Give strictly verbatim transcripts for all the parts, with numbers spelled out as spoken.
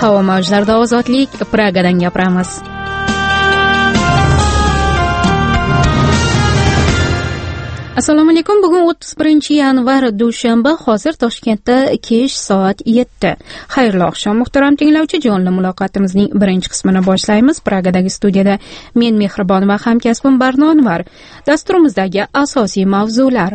Havo mavjlarida ozodlik, Pragadan gapiramiz. Assalomu alaykum. Bugun o'ttiz birinchi yanvar dushanba, hozir Toshkentda kech soat yetti. Xayrli oqshom muhtaram tinglovchi, jonli muloqotimizning birinchi qismini boshlaymiz. Pragadagi studiyada men Mehribon va hamkasbim Barno Anvar. Dasturimizdagi asosiy mavzular: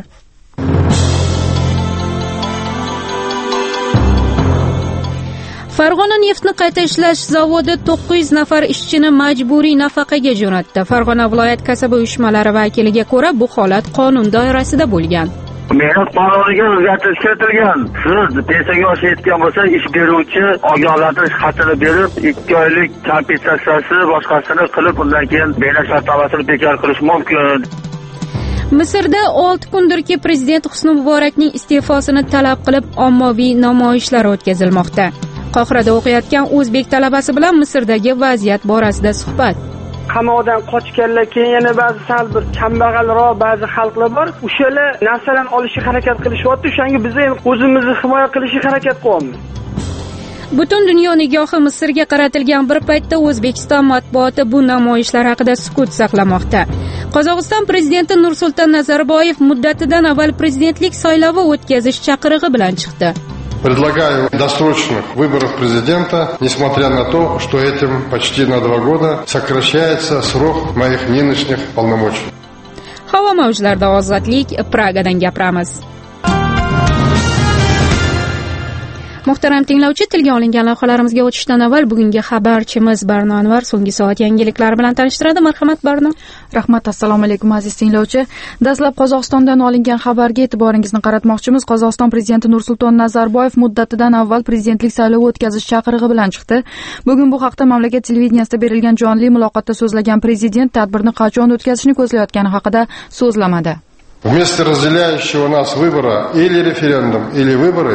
Farg'ona neftni qayta ishlash zavodi to'qqiz yuz nafar ishchini majburiy nafaqaga jo'natdi. Farg'ona viloyat kasaba uyushmalari vakiliga ko'ra, bu holat qonun doirasida bo'lgan. Mehnat qonuniga o'zgartirish kiritilgan. Siz pensiyaga yoshayotgan bo'lsa, ish beruvchi ogohlantirish xatini berib, ikki oylik kompensatsiyasi boshqasini qilib, undan keyin mehnat shartnomasini bekor qilish mumkin. Misrda olti kundirki prezident Husni Muborakning iste'fosini talab qilib ommaviy namoyishlar o'tkazilmoqda. Qohirada o'qiyotgan o'zbek talabasi bilan Misrdagi vaziyat borasida suhbat. Qamoqdan qochganlar, keyin yana ba'zi sal bir kambag'alroq ba'zi xalqlar bor. O'shalar narsalarni olishga harakat qilishyapti. O'shanga biz ham o'zimizni himoya qilishga harakat qilyapmiz. Butun dunyo nigohi Misrga qaratilgan bir paytda O'zbekiston matbuoti bu namoyishlar haqida sukut saqlamoqda. Qozog'iston prezidenti Nursulton Nazarboyev muddatidan avval prezidentlik saylovi o'tkazish chaqirig'i bilan chiqdi. Предлагаю досрочных выборов президента, несмотря на то, что этим почти на два года сокращается срок моих нынешних полномочий. Havo mavjlarida ozodlik, Pragadan gapiramiz. Muhtaram tinglovchi, tilga olingan lavhalarimizga o'tishdan avval bugungi xabarchimiz Barno Anvar so'nggi soat yangiliklari bilan tanishtiradi. Marhamat Barno. Rahmat, assalomu alaykum aziz tinglovchi. Dastlab Qozog'istondan olingan xabarga e'tiboringizni qaratmoqchimiz. Qozog'iston prezidenti Nursulton Nazarboyev muddatidan avval prezidentlik saylovi o'tkazish chaqirig'i bilan chiqdi. Bugun bu haqda mamlakat televideniyasida berilgan jonli muloqotda so'zlagan prezident tadbirni qachon o'tkazishni ko'zlayotgani haqida so'zlamadi. Вместо разделяющего нас выбора или референдум, или выборы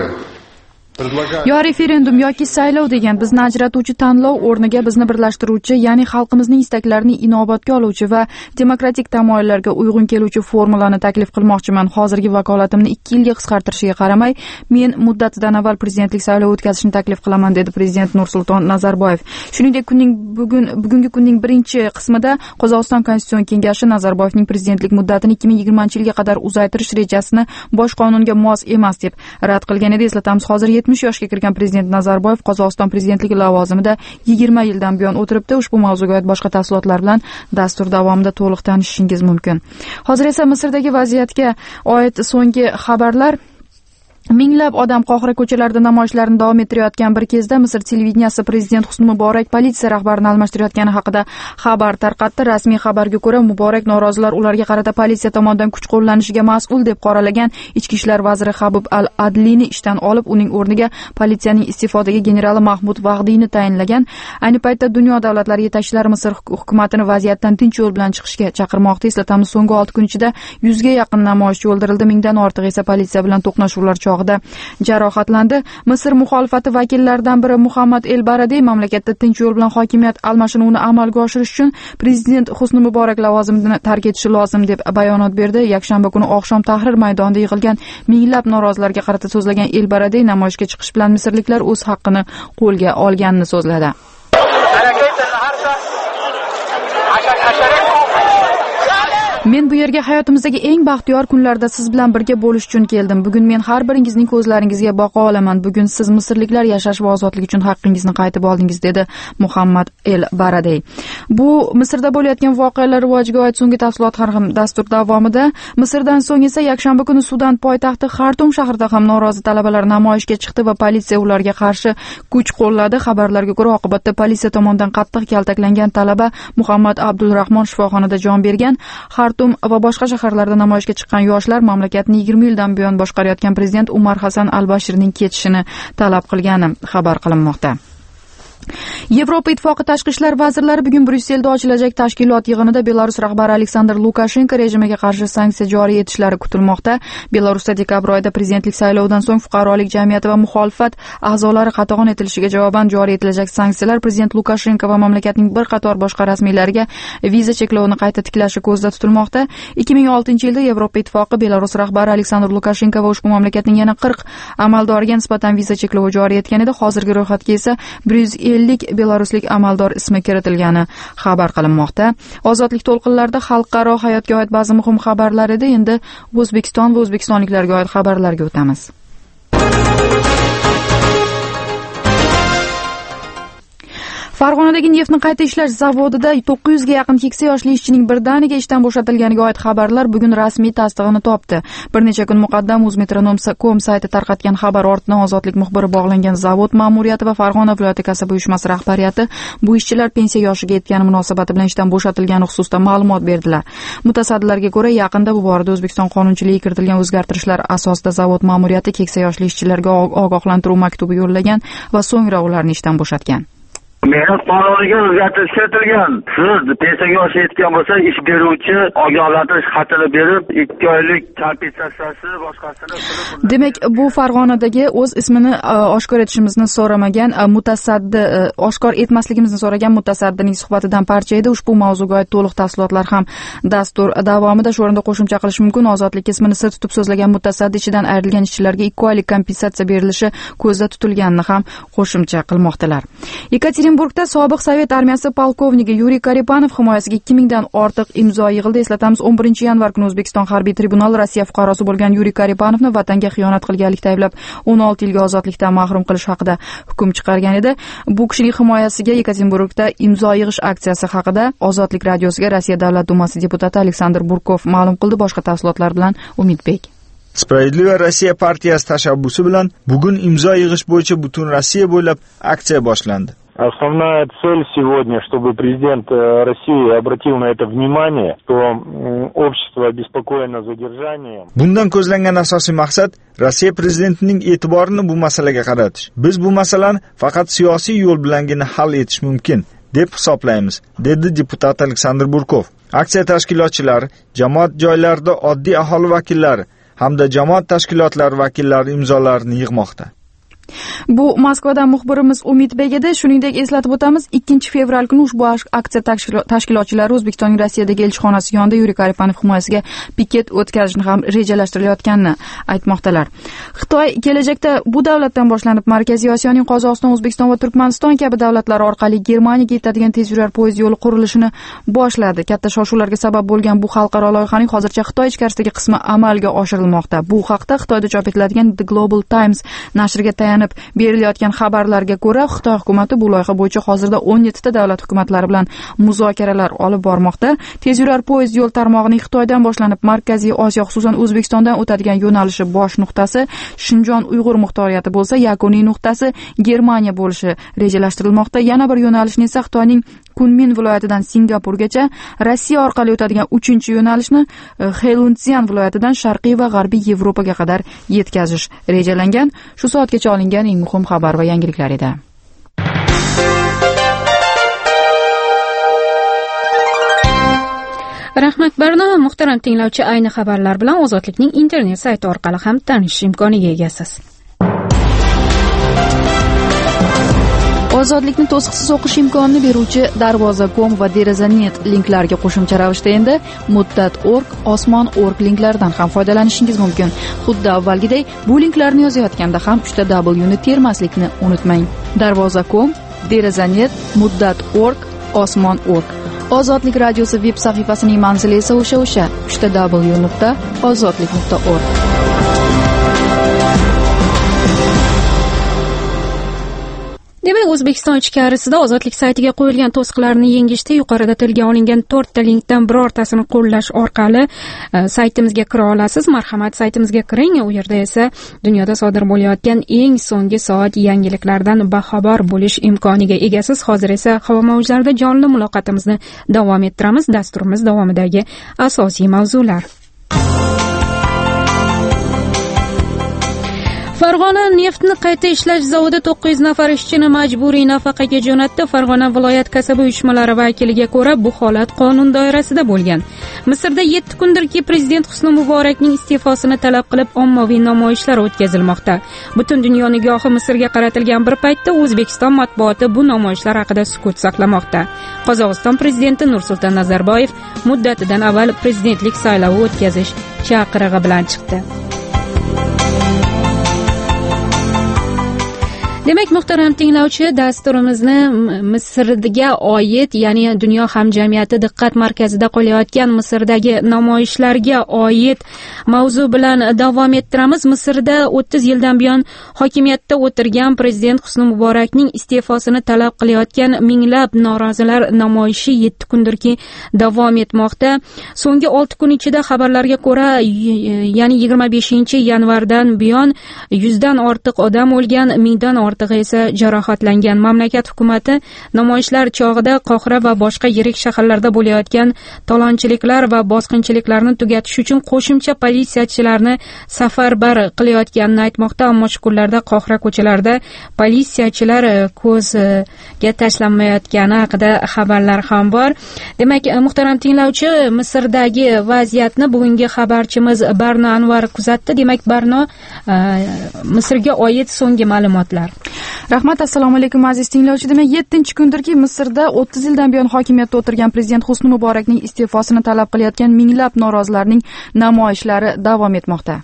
yo referendum yoki saylov degan bizni ajratuvchi tanlov o'rniga bizni birlashtiruvchi, ya'ni xalqimizning istaklarini inobatga oluvchi va demokratik tamoyillarga uyg'un keluvchi formulani taklif qilmoqchiman. Hozirgi vakolatimni ikki yilga qisqartirishiga qaramay, men muddatidan avval prezidentlik saylovi o'tkazishni taklif qilaman, dedi prezident Nursulton Nazarboyev. Shuningdek, kunning bugun bugungi kunning birinchi qismida Qozog'iston Konstitutsion kengashi Nazarboyevning prezidentlik muddatini ikki ming yigirmanchi yilga qadar uzaytirish rejasini bosh qonunga mos emas deb rad qilgan edi. Eslatamiz, hozir yetmish yoshga kirgan prezident Nazarboyev Qozog'iston prezidentligi lavozimida yigirma yildan buyon o'tiribdi. Ushbu mavzuga oid boshqa tafsilotlar bilan dastur davomida to'liq tanishishingiz mumkin. Hozir esa Misrdagi vaziyatga oid so'nggi xabarlar. Minglab odam Qohira ko'chalarida namoyishlarni davom ettirayotgan bir kezda Misr televideniyasi prezident Husni Muborak politsiya rahbarini almashtirayotgani haqida xabar tarqatdi. Rasmiy xabarga ko'ra, Muborak norozilar ularga qarata politsiya tomonidan kuch qo'llanishiga mas'ul deb qoralagan ichki ishlar vaziri Habib al-Adlini ishdan olib, uning o'rniga politsiyaning iste'fodagi generali Mahmud Vag'diyni tayinlagan. Ayni paytda dunyo davlatlari yetakchilari Misr hukumatini vaziyatdan tinch yo'l bilan chiqishga chaqirmoqda. Eslatamiz, so'nggi olti kun ichida yuzga yaqin namoyishchi o'ldirildi, mingdan ortiq esa politsiya bilan to'qnashuvlar jarohatlandi. Misr muxolifati vakillaridan biri Muhammad El Baradey mamlakatda tinch yo'l bilan hokimiyat almashinuvini amalga oshirish uchun prezident Husni Muborak lavozimini tark etishi lozim deb bayonot berdi. Yakshanba kuni oqshom Tahrir maydonida yig'ilgan minglab norozilarga qarata so'zlagan El Baradey namoyishga chiqish bilan misrliklar o'z haqqini qo'lga olganini so'zladi. Men bu yerga hayotimizdagi eng baxtiyor kunlarda siz bilan birga bo'lish uchun keldim. Bugun men har biringizning ko'zlaringizga boqa olaman. Bugun siz misrliklar yashash va ozodlik uchun haqqingizni qaytib oldingiz, dedi Muhammad El Baradey. Bu Misrda bo'layotgan voqealar rivojiga oid so'nggi tafsilotlar ham dastur davomida. Misrdan so'ng esa yakshanba kuni Sudan poytaxti Xartum shahrida ham norozi talabalar namoyishga chiqdi va politsiya ularga qarshi kuch qo'lladi. Xabarlarga ko'ra, oqibatda politsiya tomonidan qattiq kaltaklangan talaba Muhammad Abdulrahmon shifoxonada jon bergan. va boshqa shaharlarda namoyishga chiqqan yoshlar mamlakatni yigirma yildan buyon boshqarayotgan prezident Umar Hasan al-Bashirning ketishini talab qilgani xabar qilinmoqda. Yevropa Ittifoqi tashqi ishlar vazirlari bugun Bryusselda ochilajak tashkilot yig'inida Belarus rahbari Aleksandr Lukashenko rejimiga qarshi sanksiya joriy etishlari kutilmoqda. Belarusda dekabr oyida prezidentlik saylovidan so'ng fuqarolik jamiyati va muxolifat a'zolari qatag'on etilishiga javoban joriy etilajak sanksiyalar prezident Lukashenko va mamlakatning bir qator boshqa rasmiylariga viza cheklovini qayta tiklashi ko'zda tutilmoqda. ikki ming oltinchi yilda Yevropa Ittifoqi Belarus rahbari Aleksandr Lukashenko va ushbu mamlakatning yana qirq amaldoriga nisbatan viza cheklovi joriy etgan edi. Hozirgi ro'yxatga esa bir yuz ellik belaruslik amaldor ismi kiritilgani xabar qilinmoqda. Ozodlik to'lqinlarida xalqaro hayotga oid ba'zi muhim xabarlar edi. Endi O'zbekiston va o'zbekistonliklarga oid xabarlarga o'tamiz. Farg'onadagi neftni qayta ishlash zavodida to'qqiz yuzga yaqin keksa yoshli ishchining birdaniga ishdan bo'shatilganiga oid xabarlar bugun rasmiy tasdig'ini topdi. Bir necha kun muqaddam o'zmetronom nokta com sayti tarqatgan xabar ortidan Ozodlik muxbiri bog'langan zavod ma'muriyati va Farg'ona viloyati kasaba uyushmasi rahbariyati bu ishchilar pensiya yoshiga yetgani munosabati bilan ishdan bo'shatilgani xususida ma'lumot berdilar. Mutasaddilarga ko'ra, yaqinda bu borada O'zbekiston qonunchiligiga kiritilgan o'zgartirishlar asosida zavod ma'muriyati keksa yoshli ishchilarga ogohlantiruv maktubi yo'llagan va so'ngra ularni ishdan bo'shatgan. Mehnat qonuniga o'zgartirish kiritilgan. Siz pensiyaga yoshi yetgan bo'lsa, ish beruvchi ogohlantirish xatini berib, ikki oylik kompensatsiyasi boshqasini qilib. Demak, bu Farg'onadagi o'z ismini oshkor etishimizni so'ramagan mutasaddi, oshkor etmasligimizni so'ragan mutasaddining suhbatidan parcha edi. Ushbu mavzuga oid to'liq tafsilotlar ham dastur davomida shu o'rinda qo'shimcha qilish mumkin. Ozodlik ismini sir tutib so'zlagan mutasaddi ichidan ayrilgan ishchilarga ikki oylik kompensatsiya berilishi ko'zda tutilganini ham qo'shimcha qilmoqdalar. Ekaterinburgda sobiq Sovet armiyasi polkovniki Yuriy Karipanov himoyasiga ikki mingdan ortiq imzo yig'ildi. Eslatamiz, o'n birinchi yanvar kuni O'zbekiston harbiy tribunali Rossiya fuqarosi bo'lgan Yuriy Karipanovni vatanga xiyonat qilganlikda ayblab o'n olti yilga ozodlikdan mahrum qilish haqida hukm chiqargan edi. Bu kishining himoyasiga Ekaterinburgda imzo yig'ish aksiyasi haqida Ozodlik radiosiga Rossiya Davlat dumasi deputati Aleksandr Burkov ma'lum qildi. Boshqa tafsilotlar bilan Umidbek. Справедливая Россия partiyasi tashabbusi bilan bugun imzo yig'ish bo'yicha butun Rossiya bo'ylab aksiya boshlandi. Основная цель сегодня, чтобы президент России обратил на это внимание, что общество обеспокоено задержанием. Bundan ko'zlangan asosiy maqsad Rossiya prezidentining e'tiborini bu masalaga qaratish. Biz bu masalani faqat siyosiy yo'l bilangina hal etish mumkin deb hisoblaymiz, dedi deputat Aleksandr Burkov. Aksiya tashkilotchilari, jamoat joylarida oddiy aholi vakillari hamda jamoat tashkilotlari vakillari imzolarini yig'moqda. Bu Moskvadan muxbirimiz Umidbek edi. Shuningdek, eslatib o'tamiz, ikkinchi fevral kuni ushbu aksiya tashkilotchilari O'zbekistonning Rossiyadagi elchixonasi yonida Yuriy Karipanov himoyasiga piket o'tkazishni ham rejalashtirilayotganini aytmoqdalar. Xitoy kelajakda bu davlatdan boshlanib Markaziy Osiyoning Qozog'iston, O'zbekiston va Turkmaniston kabi davlatlar orqali Germaniyaga yetadigan tezyurar poyezd yo'li qurilishini boshladi. Katta shov-shuvlarga sabab bo'lgan bu xalqaro loyihaning hozircha Xitoy ichkarisidagi qismi amalga oshirilmoqda. Bu haqda Xitoyda chop etiladigan The Global Times nashriga tayanib berilayotgan xabarlarga ko'ra, Xitoy hukumati bu loyiha bo'yicha hozirda o'n yettita davlat hukumatlari bilan muzokaralar olib bormoqda. Tezyurar poyezd yo'l tarmog'ining Xitoydan boshlanib Markaziy Osiyo, xususan O'zbekistondan o'tadigan yo'nalishi bosh nuqtasi Shinjon Uyg'ur muxtoriyati bo'lsa, yakuniy nuqtasi Germaniya bo'lishi rejalashtirilmoqda. Yana bir yo'nalishni esa Xitoyning Kunmin viloyatidan Singapurgacha, Rossiya orqali o'tadigan uchinchi yo'nalishni Heiluntsian viloyatidan Sharqiy va G'arbiy Yevropaga qadar yetkazish rejalangan. Shu soatgacha olingan eng muhim xabar va yangiliklar edi. Rahmat Barnoma, muhtaram tinglovchi, ayni xabarlar bilan Ozodlikning internet sayti orqali ham tanishish imkoniga egasiz. Ozodlikni to'siqsiz o'qish imkonini beruvchi Darvoza nokta com va Deraza nokta net linklarga qo'shimcha ravishda endi Muddat nokta org, Osmon nokta org linklaridan ham foydalanishingiz mumkin. Xuddi avvalgidek bu linklarni yozayotganda ham uchta W ni termaslikni unutmang. Darvoza nokta com, Deraza nokta net, Muddat nokta org, Osmon nokta org. Ozodlik radiosi veb sahifasining manzili esa o'sha-o'sha uchta W nuqta ozodlik nuqta org. Demak, O'zbekiston ichkarisida Ozodlik saytiga qo'yilgan to'siqlarni yengishda yuqorida tilga olingan to'rtta linkdan birortasini qo'llash orqali saytimizga kira olasiz. Marhamat, saytimizga kiring. U yerda esa dunyoda sodir bo'layotgan eng so'nggi soat yangiliklardan baxabar bo'lish imkoniga egasiz. Hozir esa havo mavjlarida jonli muloqotimizni davom ettiramiz. Dasturimiz davomidagi asosiy mavzular. Farg'ona neftni qayta ishlash zavodi to'qqiz yuz nafar ishchini majburiy nafaqaga jo'natdi. Farg'ona viloyat kasaba uyushmalari vakiliga ko'ra, bu holat qonun doirasida bo'lgan. Misrda yetti kundirki prezident Husni Muborakning iste'fosini talab qilib ommaviy namoyishlar o'tkazilmoqda. Butun dunyo nigohi Misrga qaratilgan bir paytda O'zbekiston matbuoti bu namoyishlar haqida sukut saqlamoqda. Qozog'iston prezidenti Nursulton Nazarboyev muddatidan avval prezidentlik saylovi o'tkazish chaqirig'i bilan chiqdi. Demak, muhtaram tinglovchi, dasturimizni Misrga oid, ya'ni dunyo hamjamiyati diqqat markazida qolayotgan Misrdagi namoyishlarga oid mavzu bilan davom ettiramiz. Misrda o'ttiz yildan buyon hokimiyatda o'tirgan prezident Husni Muborakning iste'fosini talab qilayotgan minglab norozilar namoyishi yetti kundirki davom etmoqda. So'nggi olti kun ichida xabarlarga ko'ra, ya'ni yigirma beshinchi yanvardan buyon yuzdan ortiq odam o'lgan, mingdan ortiq esa jarohatlangan. Mamlakat hukumati namoyishlar chog'ida Qohira va boshqa yirik shaharlarda bo'layotgan talonchiliklar va bosqinchiliklarni tugatish uchun qo'shimcha politsiyachilarni safarbar qilayotganini aytmoqda. Ammo shu kunlarda Qohira ko'chalarida politsiyachilar ko'zga tashlanmayotgani haqida xabarlar ham bor. Demak, muhtaram tinglovchi, Misrdagi vaziyatni bugungi xabarchimiz Barno Anvar kuzatdi. Demak, Barno, Misrga oid so'nggi ma'lumotlar. Rahmat, assalomu alaykum aziz tinglovchi. Demak, yettinchi kundirki Misrda o'ttiz yildan buyon hokimiyatda o'tirgan prezident Husni Muborakning iste'fosini talab qilayotgan minglab norozilarning namoyishlari davom etmoqda.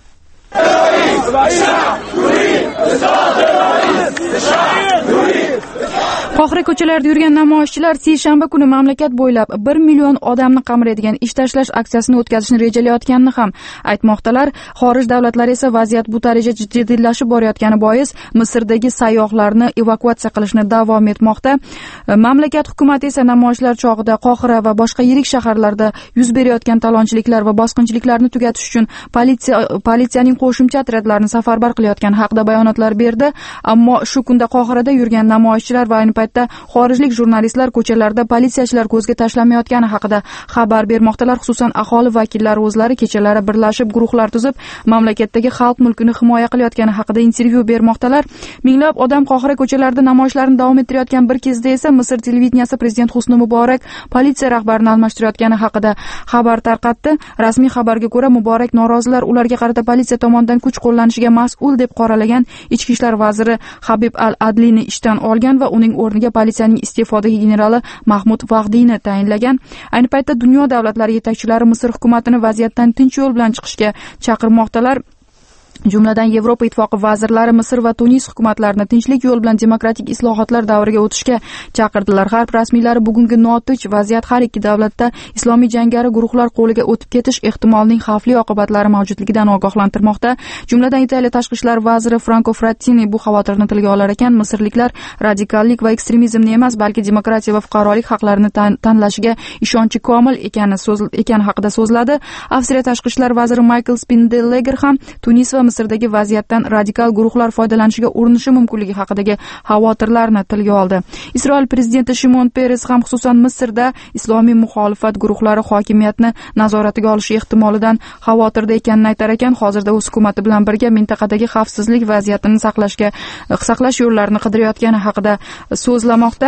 Qohira ko'chalarida yurgan namoyishchilar seshanba kuni mamlakat bo'ylab bir million odamni qamraydigan ish tashlash aksiyasini o'tkazishni rejalayotganini ham aytmoqdalar. Xorij davlatlari esa vaziyat bu darajada jiddiylashib borayotgani bois Misrdagi sayyohlarni evakuatsiya qilishni davom etmoqda. Mamlakat hukumati esa namoyishlar chog'ida Qohira va boshqa yirik shaharlarda yuz berayotgan talonchiliklar va bosqinchiliklarni tugatish uchun politsiya politsiyaning qo'shimcha otryadlarini safarbar qilayotgani haqida bayonotlar berdi. Ammo shu kunda Qohirada yurgan namoyishchilar va ayni paytda xorijlik jurnalistlar ko'chalarda politsiyachilar ko'zga tashlanmayotgani haqida xabar bermoqdalar. Xususan, aholi vakillari o'zlari kechalari birlashib guruhlar tuzib mamlakatdagi xalq mulkini himoya qilayotgani haqida intervyu bermoqdalar. Minglab odam Qohira ko'chalarida namoyishlarni davom ettirayotgan bir kezda esa Misr televideniyasi prezident Husni Muborak politsiya rahbarini almashtirayotgani haqida xabar tarqatdi. Rasmiy xabarga ko'ra, Muborak norozilar ularga qarata politsiya tomonidan kuch qo'llanishiga mas'ul deb qoralagan ichki ishlar vaziri Habib al-Adlini ishdan olgan va uning o'rniga politsiyaning iste'fodagi generali Mahmud Vag'diyni tayinlagan. Ayni paytda dunyo davlatlari yetakchilari Misr hukumatini vaziyatdan tinch yo'l bilan chiqishga chaqirmoqdalar. Jumladan Yevropa ittifoqi vazirlari Misr va Tunis hukumatlarini tinchlik yo'l bilan demokratik islohotlar davriga o'tishga chaqirdilar. G'arb rasmiylari bugungi notinch vaziyat har ikki davlatda islomiy jangari guruhlar qo'liga o'tib ketish ehtimolining xavfli oqibatlari mavjudligidan ogohlantirmoqda. Jumladan Italiya tashqi ishlar vaziri Franco Frattini bu xavotirni tilga olar ekan. Misrliklar radikallik va ekstremizmni emas, balki demokratiya va fuqarolik haqlarini tanlashiga ishonchi komil ekani ekani haqida so'zladi. Avstriya tashqi ishlar vaziri Michael Spindelleger ham Tunis va Misrdagi vaziyatdan radikal guruhlar foydalanishiga urinishi mumkinligi haqidagi xavotirlarni tilga oldi. Isroil prezidenti Shimon Peres ham xususan Misrda islomiy muxolifat guruhlari hokimiyatni nazoratiga olishi ehtimolidan xavotirda ekanini aytar ekan. Hozirda o'z hukumati bilan birga mintaqadagi xavfsizlik vaziyatini saqlashga saqlash yo'llarini qidirayotgani haqida so'zlamoqda.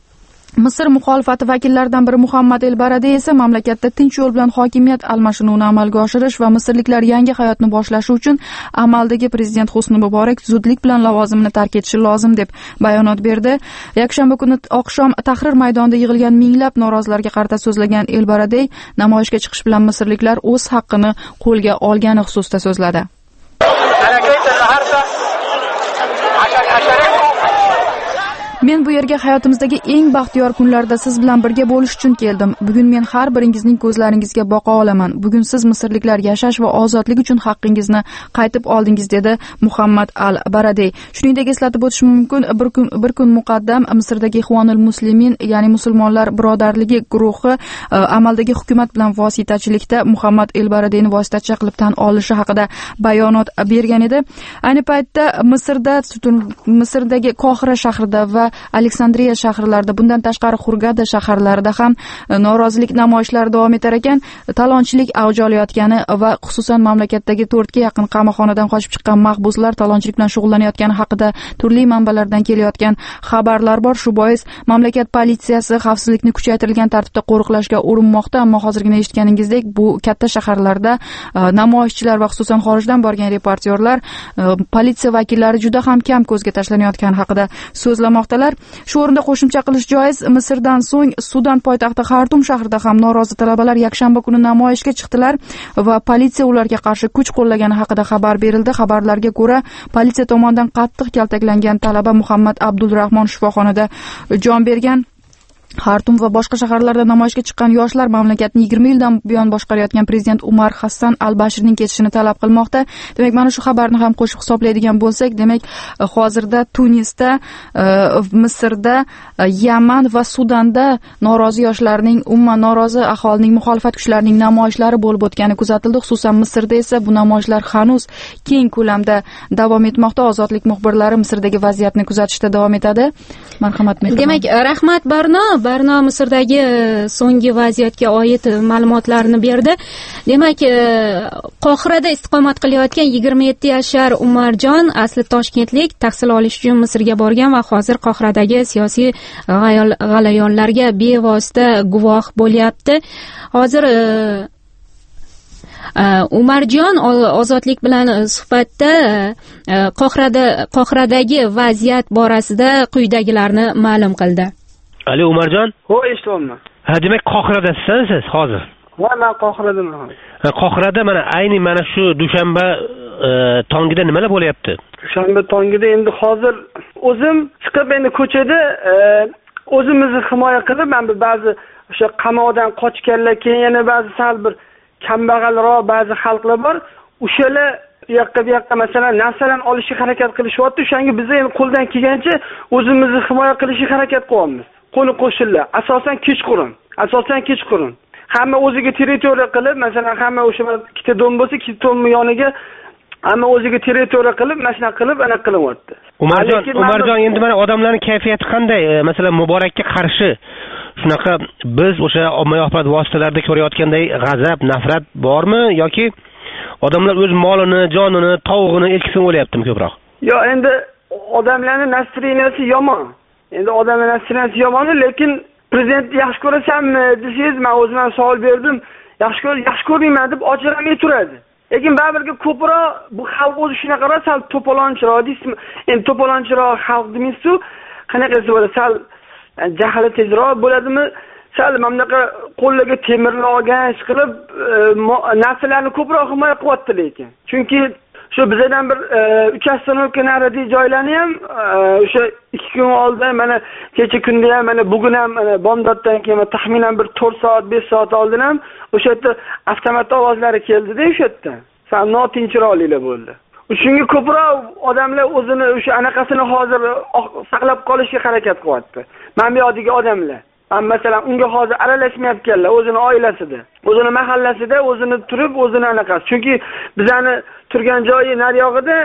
Misr muxolifati vakillaridan biri Muhammad el-Baradey esa mamlakatda tinch yo'l bilan hokimiyat almashinuvini amalga oshirish va misrliklar yangi hayotni boshlashi uchun amaldagi prezident Husni Muborak zudlik bilan lavozimini tark etishi lozim deb bayonot berdi. Yakshanba kuni oqshom Tahrir maydonida yig'ilgan minglab norozilarga qarata so'zlagan el-Baradey namoyishga chiqish bilan misrliklar o'z haqqini qo'lga olgani xususida so'zladi. Men bu yerga hayotimizdagi eng baxtiyor kunlarda siz bilan birga bo'lish uchun keldim. Bugun men har biringizning ko'zlaringizga boqa olaman. Bugun siz misrliklar yashash va ozodlik uchun haqqingizni qaytib oldingiz, dedi Muhammad al-Baradey. Shuningdek, eslatib o'tish mumkin, bir kun bir kun muqaddam Misrdagi Ixvonul Muslimin, ya'ni musulmonlar birodarligi guruhi amaldagi hukumat bilan vositachilikda Muhammad el-Baradeyni vositachi qilib tan olishi haqida bayonot bergan edi. Ayni paytda Misrda Misrdagi Qohira shahrida va Aleksandriya shaharlarida, bundan tashqari Hurgada shaharlarida ham norozilik namoyishlari davom etar ekan. Talonchilik avj olayotgani va xususan mamlakatdagi to'rtga yaqin qamoqxonadan qochib chiqqan mahbuslar talonchilik bilan shug'ullanayotgani haqida turli manbalardan kelayotgan xabarlar bor. Shu bois mamlakat politsiyasi xavfsizlikni kuchaytirilgan tartibda qo'riqlashga urinmoqda, ammo hozirgina eshitganingizdek bu katta shaharlarda namoyishchilar va xususan xorijdan borgan reportyorlar politsiya vakillari juda ham kam ko'zga tashlanayotgani haqida so'zlamoqdalar. Shu o'rinda qo'shimcha qilish joiz, Misrdan so'ng Sudan poytaxti Xartum shahrida ham norozi talabalar yakshanba kuni namoyishga chiqdilar va politsiya ularga qarshi kuch qo'llagani haqida xabar berildi. Xabarlarga ko'ra, politsiya tomonidan qattiq kaltaklangan talaba Muhammad Abdulrahmon shifoxonada jon bergan. Xartum va boshqa shaharlarda namoyishga chiqqan yoshlar mamlakatni yigirma yildan buyon boshqarayotgan prezident Umar Hassan al-Bashirning ketishini talab qilmoqda. Demak, mana shu xabarni ham qo'shib hisoblaydigan bo'lsak, demak, hozirda Tunisda, Misrda, Yaman va Sudanda norozi yoshlarning, umuman norozi aholining, muxolifat kuchlarining namoyishlari bo'lib o'tgani kuzatildi. Xususan Misrda esa bu namoyishlar hanuz keng ko'lamda davom etmoqda. Ozodlik muxbirlari Misrdagi vaziyatni kuzatishda davom etadi. Marhamat. Demak, rahmat Barno. Barno Misrdagi so'nggi vaziyatga oid ma'lumotlarni berdi. Demak, Qohirada istiqomat qilayotgan yigirma yetti yashar Umarjon asli toshkentlik, tahsil olish uchun Misrga borgan va hozir Qohiradagi siyosiy g'alayonlarga bevosita guvoh bo'lyapti. Hozir Umarjon ozodlik bilan suhbatda Qohirada Qohiradagi vaziyat borasida quyidagilarni ma'lum qildi. Ali Umarjon? Ho, eshityapman. Ha, demak Qohiradasiz siz hozir? Va men Qohiradaman. Ha, Qohirada mana ayni mana shu dushanba tongida nimalar bo'lyapti? Dushanba tongida endi hozir o'zim chiqib endi ko'chada o'zimizni himoya qilib, men ba'zi o'sha qamoqdan qochganlar, keyin yana ba'zi sal bir kambag'alroq ba'zi xalqlar bor. O'shalar u yoqqa bu yoqqa masalan narsalarni olishga harakat qilishyapti. O'shanga biz endi qo'ldan kelgancha o'zimizni himoya qilishga harakat qilyapmiz. Qo'li qo'shillar. Asosan kechqurun. Asosan kechqurun. Hamma o'ziga territoriya qilib, masalan, hamma o'sha ikkita dom bo'lsa, ikkita domning yoniga hamma o'ziga territoriya qilib, mashina qilib, ana qilyapti. Umarjon, Umarjon, endi mana odamlarning kayfiyati qanday? Masalan, Muborakka qarshi shunaqa biz o'sha ommaviy axborot vositalarida ko'rayotganday g'azab, nafrat bormi yoki odamlar o'z molini, jonini, tavug'ini elkisini o'ylayaptimi ko'proq? Yo, endi odamlarning nasriyasi yomon. Endi odamlar nasriyasi yomon, lekin prezident yaxshi ko'rasanmi desangiz, men o'zimdan savol berdim. Yaxshi ko'r, yaxshi ko'rmayman deb ochiramay turadi. Lekin baribir ko'proq bu xalq o'zi shunaqa ro, sal to'polonchiroq deysizmi? Endi to'polonchiroq xalq demaysiz-ku, qanaqasi bo'ladi? Sal jahli tezroq bo'ladimi? Sal mamlaqa qo'llarga temirni olgan ish qilib, narsalarni ko'proq himoya qilyapti lekin. Chunki shu bizdan bir uch ostanovka narida joylarni ham o'sha ikki kun oldin, mana kecha kunda ham, mana bugun ham, mana bomdoddan keyin taxminan bir to'rt soat, besh soat oldin ham o'sha yerda avtomat ovozlari keldi-da, o'sha yerda. Sal notinchroqliklar bo'ldi. Shunga ko'proq odamlar o'zini o'sha anaqasini hozir saqlab qolishga harakat qilyapti. Mana bu yerdagi odamlar masalan unga hozir aralashmayotganlar, o'zini oilasida, o'zini mahallasida, o'zini turib, o'zini anaqasi. Chunki bizani turgan joyi nariyog'ida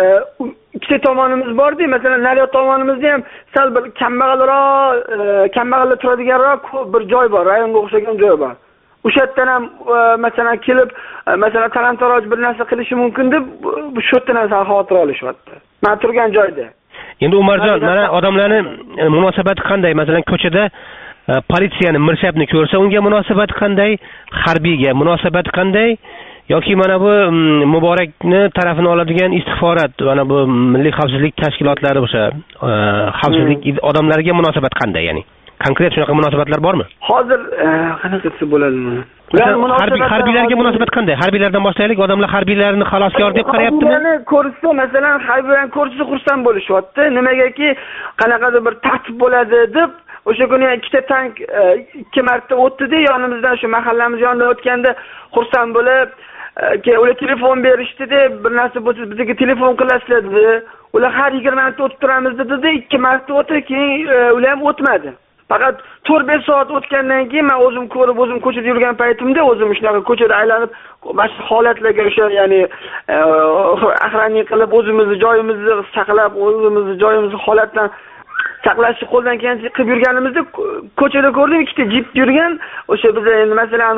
ikkita tomonimiz bor-da, masalan nariyog' tomonimizda ham sal bir kambag'alroq, kambag'allar turadiganroq bir joy bor, rayonga o'xshagan joy bor. O'sha yerdan ham masalan kelib, masalan talon-taroj bir narsa qilishi mumkin deb shu yerdan ham xavotir olishyapti. Men turgan joyda. Endi Umarjon, mana odamlarning munosabati qanday? Masalan ko'chada politsiyani mirshabni ko'rsa unga munosabati qanday, harbiyga munosabati qanday yoki mana bu Muborakni tarafini oladigan istixborot, mana bu milliy xavfsizlik tashkilotlari o'sha xavfsizlik odamlariga munosabat qanday, ya'ni konkret shunaqa munosabatlar bormi? Hozir qanaqasi bo'ladimi? Harbiy harbiylarga munosabat qanday? Harbiylardan boshlaylik, odamlar harbiylarni xaloskor deb qarayaptimi? Ularni ko'rsa, masalan, harbiylarni ko'rsa xursand bo'lishyapti. Nimagaki qanaqadir bir tartib bo'ladi deb o'sha kuni ikkita tank ikki marta o'tdi-da, yonimizdan shu mahallamiz yonidan o'tganda xursand bo'lib, keyin ular telefon berishdi-da, bir narsa bo'lsa bizga telefon qilasizlar dedi. Ular har yigirma marta o'tib turamiz dedi-da, ikki marta o'tdi, keyin ular ham o'tmadi. Faqat to'rt besh soat o'tgandan keyin men o'zim ko'rib, o'zim ko'chada yurgan paytimda o'zim shunaqa ko'chada aylanib, mana shu holatlarga o'sha, ya'ni aqranlik qilib, o'zimizni joyimizni saqlab, o'zimizni joyimizni holatdan saqlashni qo'ldan kelgancha qilib yurganimizda ko'chada ko'rdim ikkita jip yurgan. O'sha biz endi masalan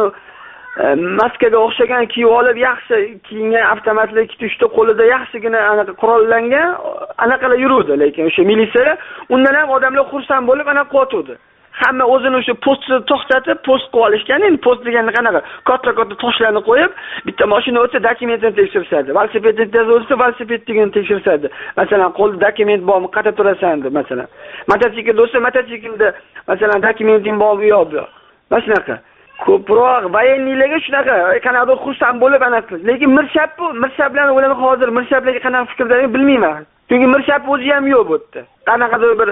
maskaga o'xshagan kiyib olib yaxshi kiyingan avtomatli ikkita uchta qo'lida yaxshigina anaqa qurollangan anaqalar yuruvdi, lekin o'sha militsiya undan ham odamlar xursand bo'lib anaqa qotuvdi. Hamma o'zini o'sha postni to'xtatib post qilib olishgan. Endi post deganda qanaqa katta-katta toshlarni qo'yib, bitta mashina o'tsa dokumentini tekshirishadi. Velosipedni o'tsa velosipedini tekshirishadi. Masalan, qo'lda dokument bormi, qayerda turasan deb, masalan. Mototsiklda o'tsa mototsiklda masalan dokumenting bormi yo'qmi? Mana shunaqa. Ko'proq voyenniylarga shunaqa qanaqadir xursand bo'lib anaqa. Lekin mirshab bu, mirshaplarni o'ylab hozir mirshaplarga qanaqa fikrlarini bilmayman. Chunki mirshab o'zi ham yo'q bu yerda. Qanaqadir bir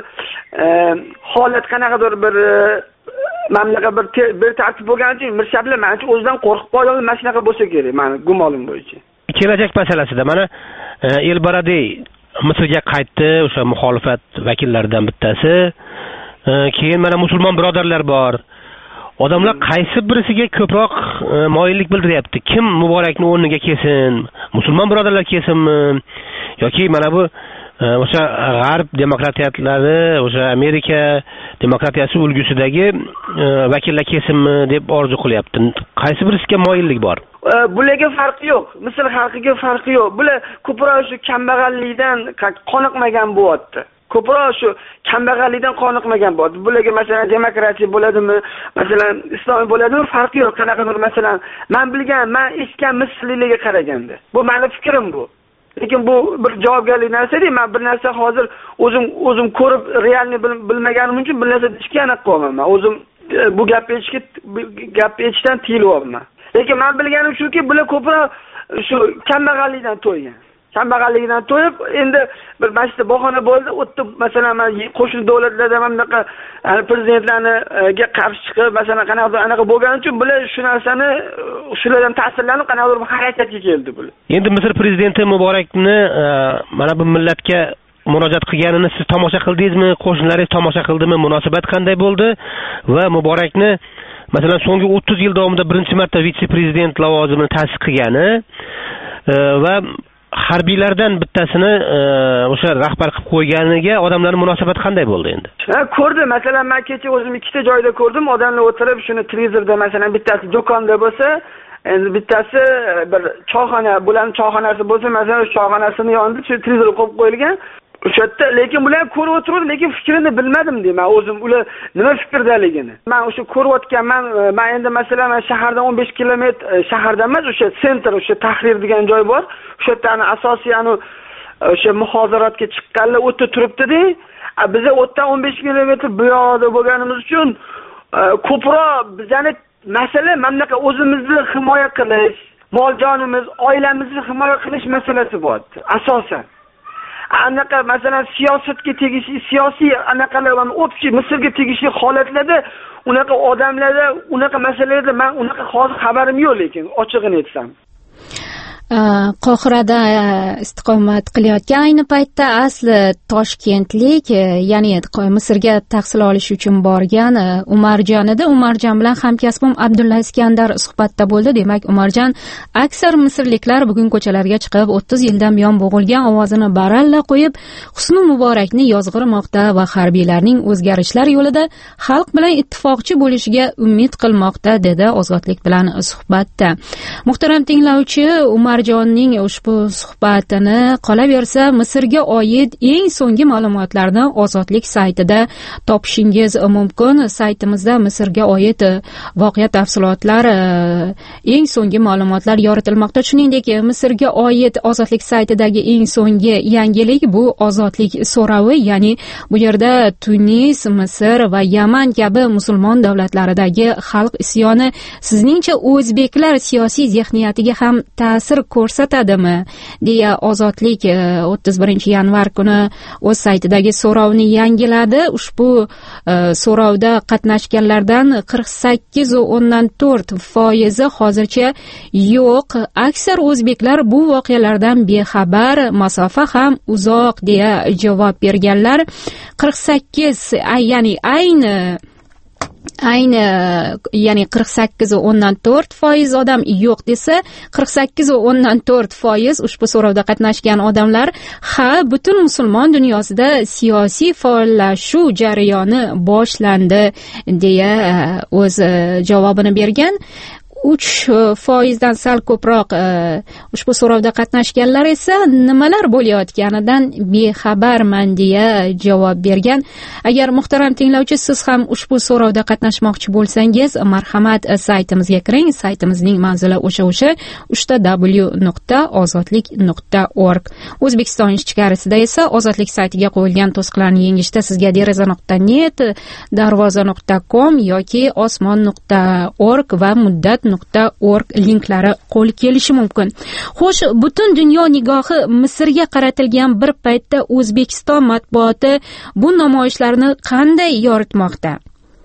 holat, qanaqadir bir mamlaqa bir bir tartib bo'lgani uchun mirshaplar menimcha o'zidan qo'rqib qolgan, mana shunaqa bo'lsa kerak, meni gumonim bo'yicha. Kelajak masalasida mana Elbaradey Misrga qaytdi, o'sha muxolifat vakillaridan bittasi. Keyin mana musulmon birodarlar bor. Odamlar qaysi birisiga ko'proq moyillik bildiryapti? Kim Muborakning o'rniga kelsin? Musulmon birodarlar kelsinmi? Yoki mana bu o'sha g'arb demokratiyatlari, o'sha Amerika demokratiyasi ulgusidagi vakillar kelsinmi deb orzu qilyapti. Qaysi birisiga moyillik bor? Bularga farqi yo'q. Misr xalqiga farqi yo'q. Bular ko'proq shu kambag'allikdan qoniqmagan bo'lyapti. Ko'proq shu kambag'allikdan qoniqmagan bo'ldi. Bularga masalan demokratiya bo'ladimi, masalan islom bo'ladimi, farqi yo'q. Qanaqadir masalan men bilgan, men eshitgan misrliklarga qaraganda. Bu meni fikrim bu. Lekin bu bir javobgarlik narsa-da. Men bir narsa hozir o'zim o'zim ko'rib realni bilmaganim uchun bir narsa deyishga aniq qolmayman. O'zim bu gapni eshitishga gap eshitishdan tiyilyapman. Lekin men bilganim shuki, bular ko'proq shu kambag'allikdan to'ygan. Kambag'allikdan to'yib, endi bir masjidda bahona bo'ldi, o'tib masalan men qo'shni davlatlarda ham bunaqa prezidentlarga qarshi chiqib, masalan qanaqadir anaqa bo'lgani uchun bular shu narsani shulardan ta'sirlanib qanaqadir bir harakatga keldi bular. Endi Misr prezidenti Muborakni mana bu millatga murojaat qilganini siz tomosha qildingizmi? Qo'shnilaringiz tomosha qildimi? Munosabat qanday bo'ldi? Va Muborakni masalan so'nggi o'ttiz yil davomida birinchi marta vitse-prezident lavozimini ta'sis qilgani va harbiylardan bittasini o'sha rahbar qilib qo'yganiga odamlarning munosabati qanday bo'ldi endi? Ha, ko'rdim. Masalan, men kecha o'zim ikkita joyda ko'rdim. Odamlar o'tirib, shuni televizorda masalan bittasi do'konda bo'lsa, endi bittasi bir choyxona, bularning choyxonasi bo'lsa, masalan, choyxonasini yonida shu televizor qo'yib qo'yilgan. O'sha yerda lekin bular ko'rib o'tirdim, lekin fikrini bilmadim deyman. O'zim ular nima fikrdaligini. Men o'sha ko'rayotganman. Men endi masalan shahardan o'n besh kilometr, shahardan emas, o'sha sentr, o'sha Tahrir degan joy bor. O'sha yerdan asosiy anu o'sha muhozaratga chiqqanlar o'tda turibdi-da. Biz o'tdan o'n besh kilometr bu yoqda bo'lganimiz uchun ko'proq bizani masala mamlakat o'zimizni himoya qilish, mol jonimiz, oilamizni himoya qilish masalasi bor asosan. Anaqa masalan siyosatga tegishli, siyosiy anaqalar va o'pchi Misrga tegishli holatlarda unaqa odamlarda, unaqa masalalarda men unaqa hozir xabarim yo'q, lekin ochig'ini aytsam. Qohirada istiqomat qilayotgan ayni paytda asli toshkentlik, ya'ni Misrga tahsil olish uchun borgan Umarjon edi. Umarjon bilan hamkasbim Abdulla Iskandar suhbatda bo'ldi. Demak, Umarjon aksar misrliklar bugun ko'chalarga chiqib o'ttiz yildan buyon bo'g'ilgan ovozini baralla qo'yib, Husni Muborakni yozg'irmoqda va harbiylarning o'zgarishlar yo'lida xalq bilan ittifoqchi bo'lishiga umid qilmoqda, dedi Ozodlik bilan suhbatda. Muhtaram tinglovchi, Umar Jonning ushbu suhbatini qolaversa Misrga oid eng so'nggi ma'lumotlarni Ozodlik saytida topishingiz mumkin. Saytimizda Misrga oid voqea tafsilotlar, eng so'nggi ma'lumotlar yoritilmoqda. Shuningdek, Misrga oid Ozodlik saytidagi eng so'nggi yangilik bu Ozodlik so'rovi, ya'ni bu yerda Tunis, Misr va Yaman kabi musulmon davlatlaridagi xalq isyoni sizningcha o'zbeklar siyosiy zehniyatiga ham ta'sir ko'rsatadimi deya Ozodlik o'ttiz birinchi yanvar kuni o'z saytidagi so'rovni yangiladi. Ushbu so'rovda qatnashganlardan qirq sakkiz o'ndan to'rt foizi hozircha yo'q, aksar o'zbeklar bu voqealardan bexabar, masofa ham uzoq deya javob berganlar. qirq sakkiz, ya'ni ayni ayni ya'ni qirq sakkiz o'ndan to'rt foiz odam yo'q desa, qirq sakkiz o'ndan to'rt foiz ushbu so'rovda qatnashgan odamlar ha, butun musulmon dunyosida siyosiy faollashuv jarayoni boshlandi deya o'z javobini bergan. uch foizdan sal ko'proq ushbu so'rovda qatnashganlar esa nimalar bo'layotganidan bexabarman deya javob bergan. Agar muhtaram tinglovchi, siz ham ushbu so'rovda qatnashmoqchi bo'lsangiz, marhamat saytimizga kiring. Saytimizning manzili o'sha o'sha uch ta w nuqta ozodlik nuqta org. O'zbekiston ichkarisida esa ozodlik saytiga qo'yilgan to'siqlarni yengishda sizga deraza nuqta net, darvoza nuqta com yoki osmon nuqta org va muddat nuqta org linklari qo'l kelishi mumkin. Xo'sh, butun dunyo nigohi Misrga qaratilgan bir paytda O'zbekiston matbuoti bu namoyishlarni qanday yoritmoqda?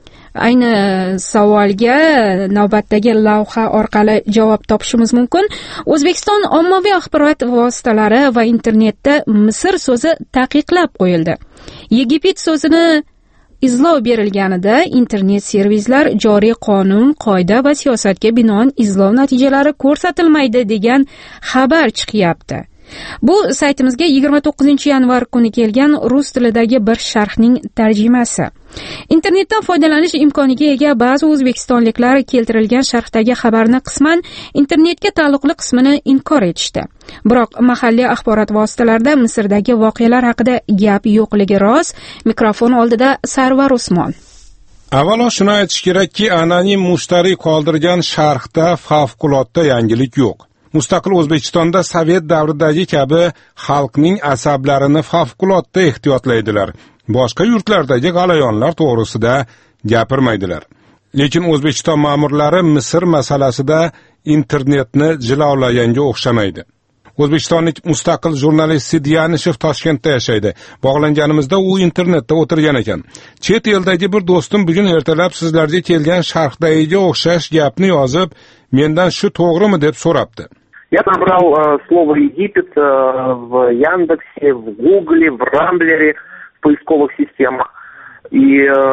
Ayni savolga navbatdagi lavha orqali javob topishimiz mumkin. O'zbekiston ommaviy axborot vositalari va internetda Misr so'zi taqiqlab qo'yildi. Yegipit so'zini izlov berilganida internet servislar joriy qonun, qoida va siyosatga binoan izlov natijalari ko'rsatilmaydi degan xabar chiqyapti. Bu saytimizga yigirma to'qqizinchi yanvar kuni kelgan rus tilidagi bir sharhning tarjimasi. Internetdan foydalanish imkoniga ega ba'zi o'zbekistonliklar keltirilgan sharhdagi xabarni qisman internetga taalluqli qismini inkor etishdi. Biroq mahalliy axborot vositalarida Misrdagi voqealar haqida gap yo'qligi rost. Mikrofon oldida Sarvar Usmon. Avvalo shuni aytish kerakki, anonim mushtariy qoldirgan sharhda favqulodda yangilik yo'q. Mustaqil O'zbekistonda Sovet davridagi kabi xalqning asablarini favqulodda ehtiyotlaydilar. Boshqa yurtlardagi g'alayonlar to'g'risida gapirmaydilar. Lekin O'zbekiston ma'murlari Misr masalasida internetni jilolaganga o'xshamaydi. O'zbekistonlik mustaqil jurnalist Sidyanishev Toshkentda yashaydi. Bog'langanimizda u internetda o'tirgan ekan. Chet eldagi bir do'stim bugun ertalab sizlarga kelgan sharhdagiga o'xshash gapni yozib, mendan shu to'g'rimi deb so'rabdi. Я набрал э, слово Египет э, в Яндексе, в Гугле, в Рамблере, в поисковых системах. И,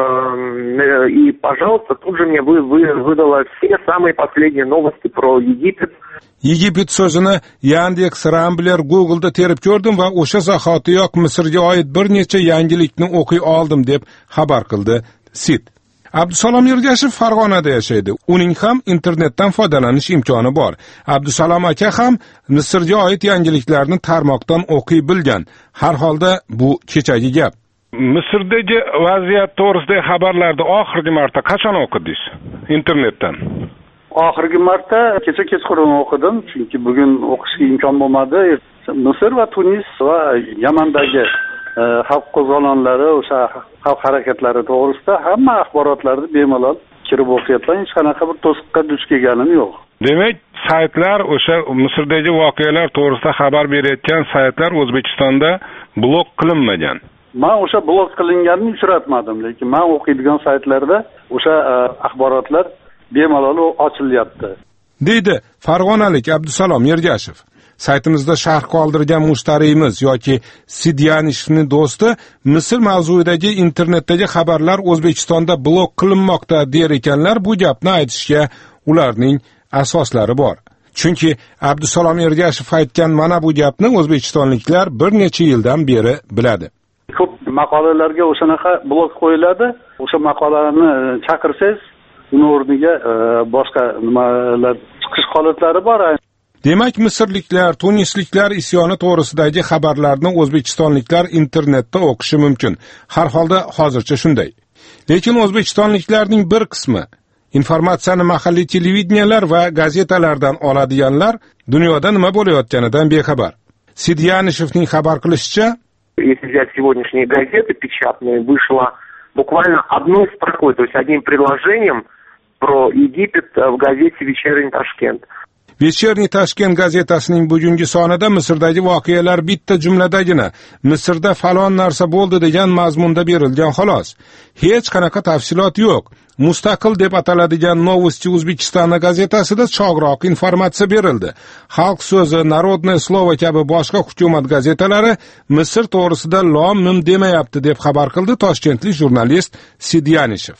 э, и, пожалуйста, тут же мне вы, вы, выдало все самые последние новости про Египет. Yigipit so'zini Yandex, Rambler, Google'da terib ko'rdim va o'sha zahotiyoq Misrga oid bir necha yangilikni o'qiy oldim deb xabar qildi Sid. Abdusalom Ergashev Farg'onada yashaydi. Uning ham internetdan foydalanish imkoni bor. Abdusalom aka ham Misrga oid yangiliklarni tarmoqdan o'qiy bilgan. Har holda bu kechagi gap. Misrdagi vaziyat to'g'risidagi xabarlarni oxirgi marta qachon o'qidingiz internetdan? Oxirgi marta kecha kechqurun o'qidim, chunki bugun o'qishga imkon bo'lmadi. Misr va Tunis va Yamandagi xalq qo'zg'olonlari, o'sha xalq harakatlari to'g'risida hamma axborotlarni bemalol kirib o'qiyapman. Hech qanaqa bir to'siqqa duch kelganim yo'q. Demak, saytlar o'sha Misrdagi voqealar to'g'risida xabar berayotgan saytlar O'zbekistonda blok qilinmagan. Men o'sha blok qilinganini uchratmadim, lekin men o'qiydigan saytlarda o'sha axborotlar bemalol ochilyapti. Deydi Farg'onalik Abdusalom Ergashev. Saytimizda sharh qoldirgan mushtariyimiz yoki Sidyanishevning do'sti Misr mavzuidagi internetdagi xabarlar O'zbekistonda blok qilinmoqda der ekanlar. Bu gapni aytishga ularning asoslari bor. Chunki Abdusalom Ergashev aytgan mana bu gapni o'zbekistonliklar bir necha yildan beri biladi. Ko'p maqolalarga o'shanaqa blok qo'yiladi. O'sha maqolani chaqirsangiz, uning o'rniga boshqa nimalar chiqish holatlari bor. Demak, misrliklar, tunisliklar isyoni to'g'risidagi xabarlarni o'zbekistonliklar internetda o'qishi mumkin. Har holda hozircha shunday. Lekin o'zbekistonliklarning bir qismi informatsiyani mahalliy televideniyalar va gazetalardan oladiganlar dunyoda nima bo'layotganidan bexabar. Sidyanishevning xabar qilishicha, если взять сегодняшние газеты печатные, вышло буквально одной строкой, то есть одним предложением про Египет в газете «Вечерний Ташкент». Вечерний Tashkent gazetasining bugungi sonida Misrdagi voqealar bitta jumladagina Misrda falon narsa bo'ldi degan mazmunda berilgan xolos. Hech qanaqa tafsilot yo'q. Mustaqil deb ataladigan Novosti O'zbekistoni gazetasida chog'roq informatsiya berildi. Xalq so'zi, Narodное слово kabi boshqa hukumat gazetalari Misr to'g'risida lom-mim demayapti deb xabar qildi toshkentlik jurnalist Sidyanishev.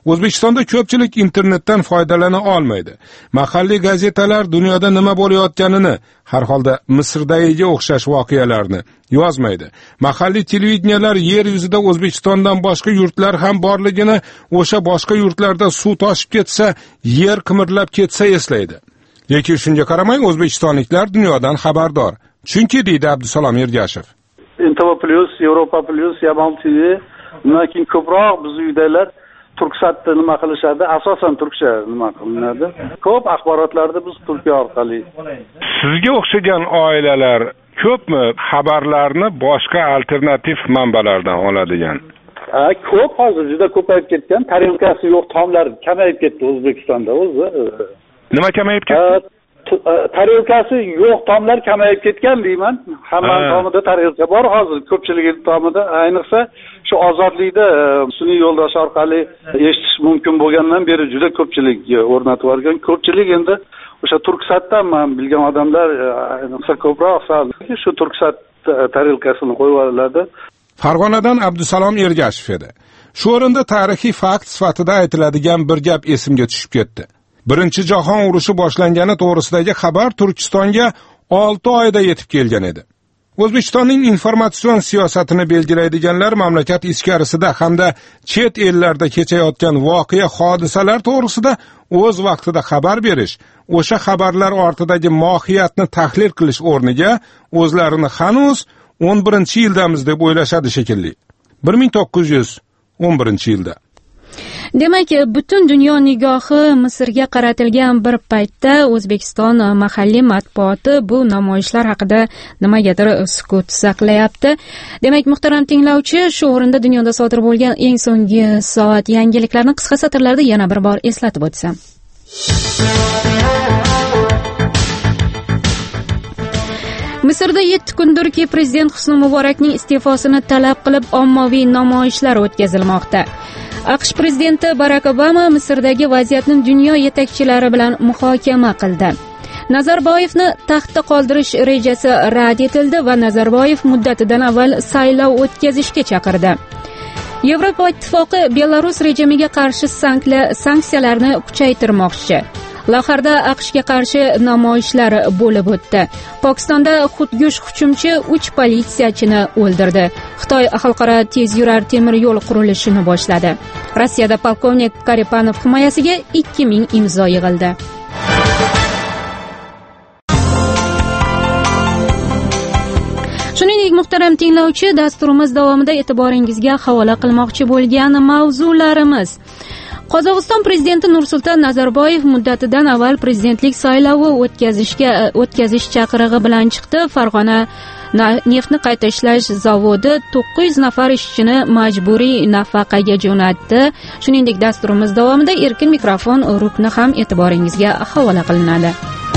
O'zbekistonda ko'pchilik internetdan foydalana olmaydi. Mahalliy gazetalar dunyoda nima bo'layotganini, har holda Misrdagiga o'xshash voqealarni yozmaydi. Mahalliy televideniyalar yer yuzida O'zbekistondan boshqa yurtlar ham borligini, o'sha boshqa yurtlarda suv toshib ketsa, yer qimirlab ketsa eslaydi. Lekin shunga qaramay O'zbekistonliklar dunyodan xabardor. Chunki deydi Abdusalom Ergashev. N T V Plus, Europa Plus, Yaman T V, undan keyin ko'proq biz uydalar Turksatda nima qilishadi? Asosan turkcha nima qilinadi? Ko'p axborotlarni biz Turkiya orqali. Sizga o'xshagan oilalar ko'pmi xabarlarni boshqa alternativ manbalardan oladigan? Ha, ko'p hozir juda ko'payib ketgan. Tarelkasi yo'q tomlar kamayib ketdi O'zbekistonda o'zi. Nima kamayib ketdi? Tarelkasi yo'q tomlar kamayib ketgan deyman. Hammaning tomida tarelka bor hozir, ko'pchiligining tomida, ayniqsa shu ozodlikda sun'iy yo'ldosh orqali eshitish mumkin bo'lgandan beri juda ko'pchilik o'rnatib yuborgan. Ko'pchilik endi o'sha Turksatdan men bilgan odamlar ayniqsa ko'proq shu Turksat tarelkasini qo'yib oladi. Farg'onadan Abdusalom Ergashev edi. Shu o'rinda tarixiy fakt sifatida aytiladigan bir gap esimga tushib ketdi. Birinchi jahon urushi boshlangani to'g'risidagi xabar Turkistonga olti oyda yetib kelgan edi. O'zbekistonning informatsion siyosatini belgilaydiganlar mamlakat ichkarisida hamda chet ellarda kechayotgan voqea hodisalar to'g'risida o'z vaqtida xabar berish, o'sha xabarlar ortidagi mohiyatni tahlil qilish o'rniga o'zlarini hanuz o'n birinchi yildamiz deb o'ylashadi shekilli. bir ming to'qqiz yuz o'n birinchi yilda. Demak, butun dunyo nigohi Misrga qaratilgan bir paytda O'zbekiston mahalliy matbuoti bu namoyishlar haqida nimagadir sukut saqlayapti. Demak, muhtaram tinglovchi, shu o'rinda dunyoda sodir bo'lgan eng so'nggi soat yangiliklarni qisqa satrlarda yana bir bor eslatib o'tsam. Misrda yetti kundirki prezident Husni Muborakning iste'fosini talab qilib ommaviy namoyishlar o'tkazilmoqda. AQSh prezidenti Barak Obama Misrdagi vaziyatni dunyo yetakchilari bilan muhokama qildi. Nazarboyevni taxtda qoldirish rejasi rad etildi va Nazarboyev muddatidan avval saylov o'tkazishga chaqirdi. Yevropa Ittifoqi Belarus rejimiga qarshi sanksiyalarni kuchaytirmoqchi. Laharda AQShga qarshi namoyishlar bo'lib o'tdi. Pokistonda xudkush hujumchi uch politsiyachini o'ldirdi. Xitoy xalqaro tezyurar temir yo'l qurilishini boshladi. Rossiyada polkovnik Karipanov himoyasiga ikki ming imzo yig'ildi. Shuningdek, muhtaram tinglovchi, dasturimiz davomida e'tiboringizga havola qilmoqchi bo'lgan mavzularimiz: Qozog'iston prezidenti Nursulton Nazarboyev muddatidan avval prezidentlik saylovi o'tkazishga o'tkazish chaqirig'i bilan chiqdi. Farg'ona neftni qayta ishlash zavodi to'qqiz yuz nafar ishchini majburiy nafaqaga jo'natdi. Shuningdek, dasturimiz davomida erkin mikrofon rukni ham e'tiboringizga havola qilinadi.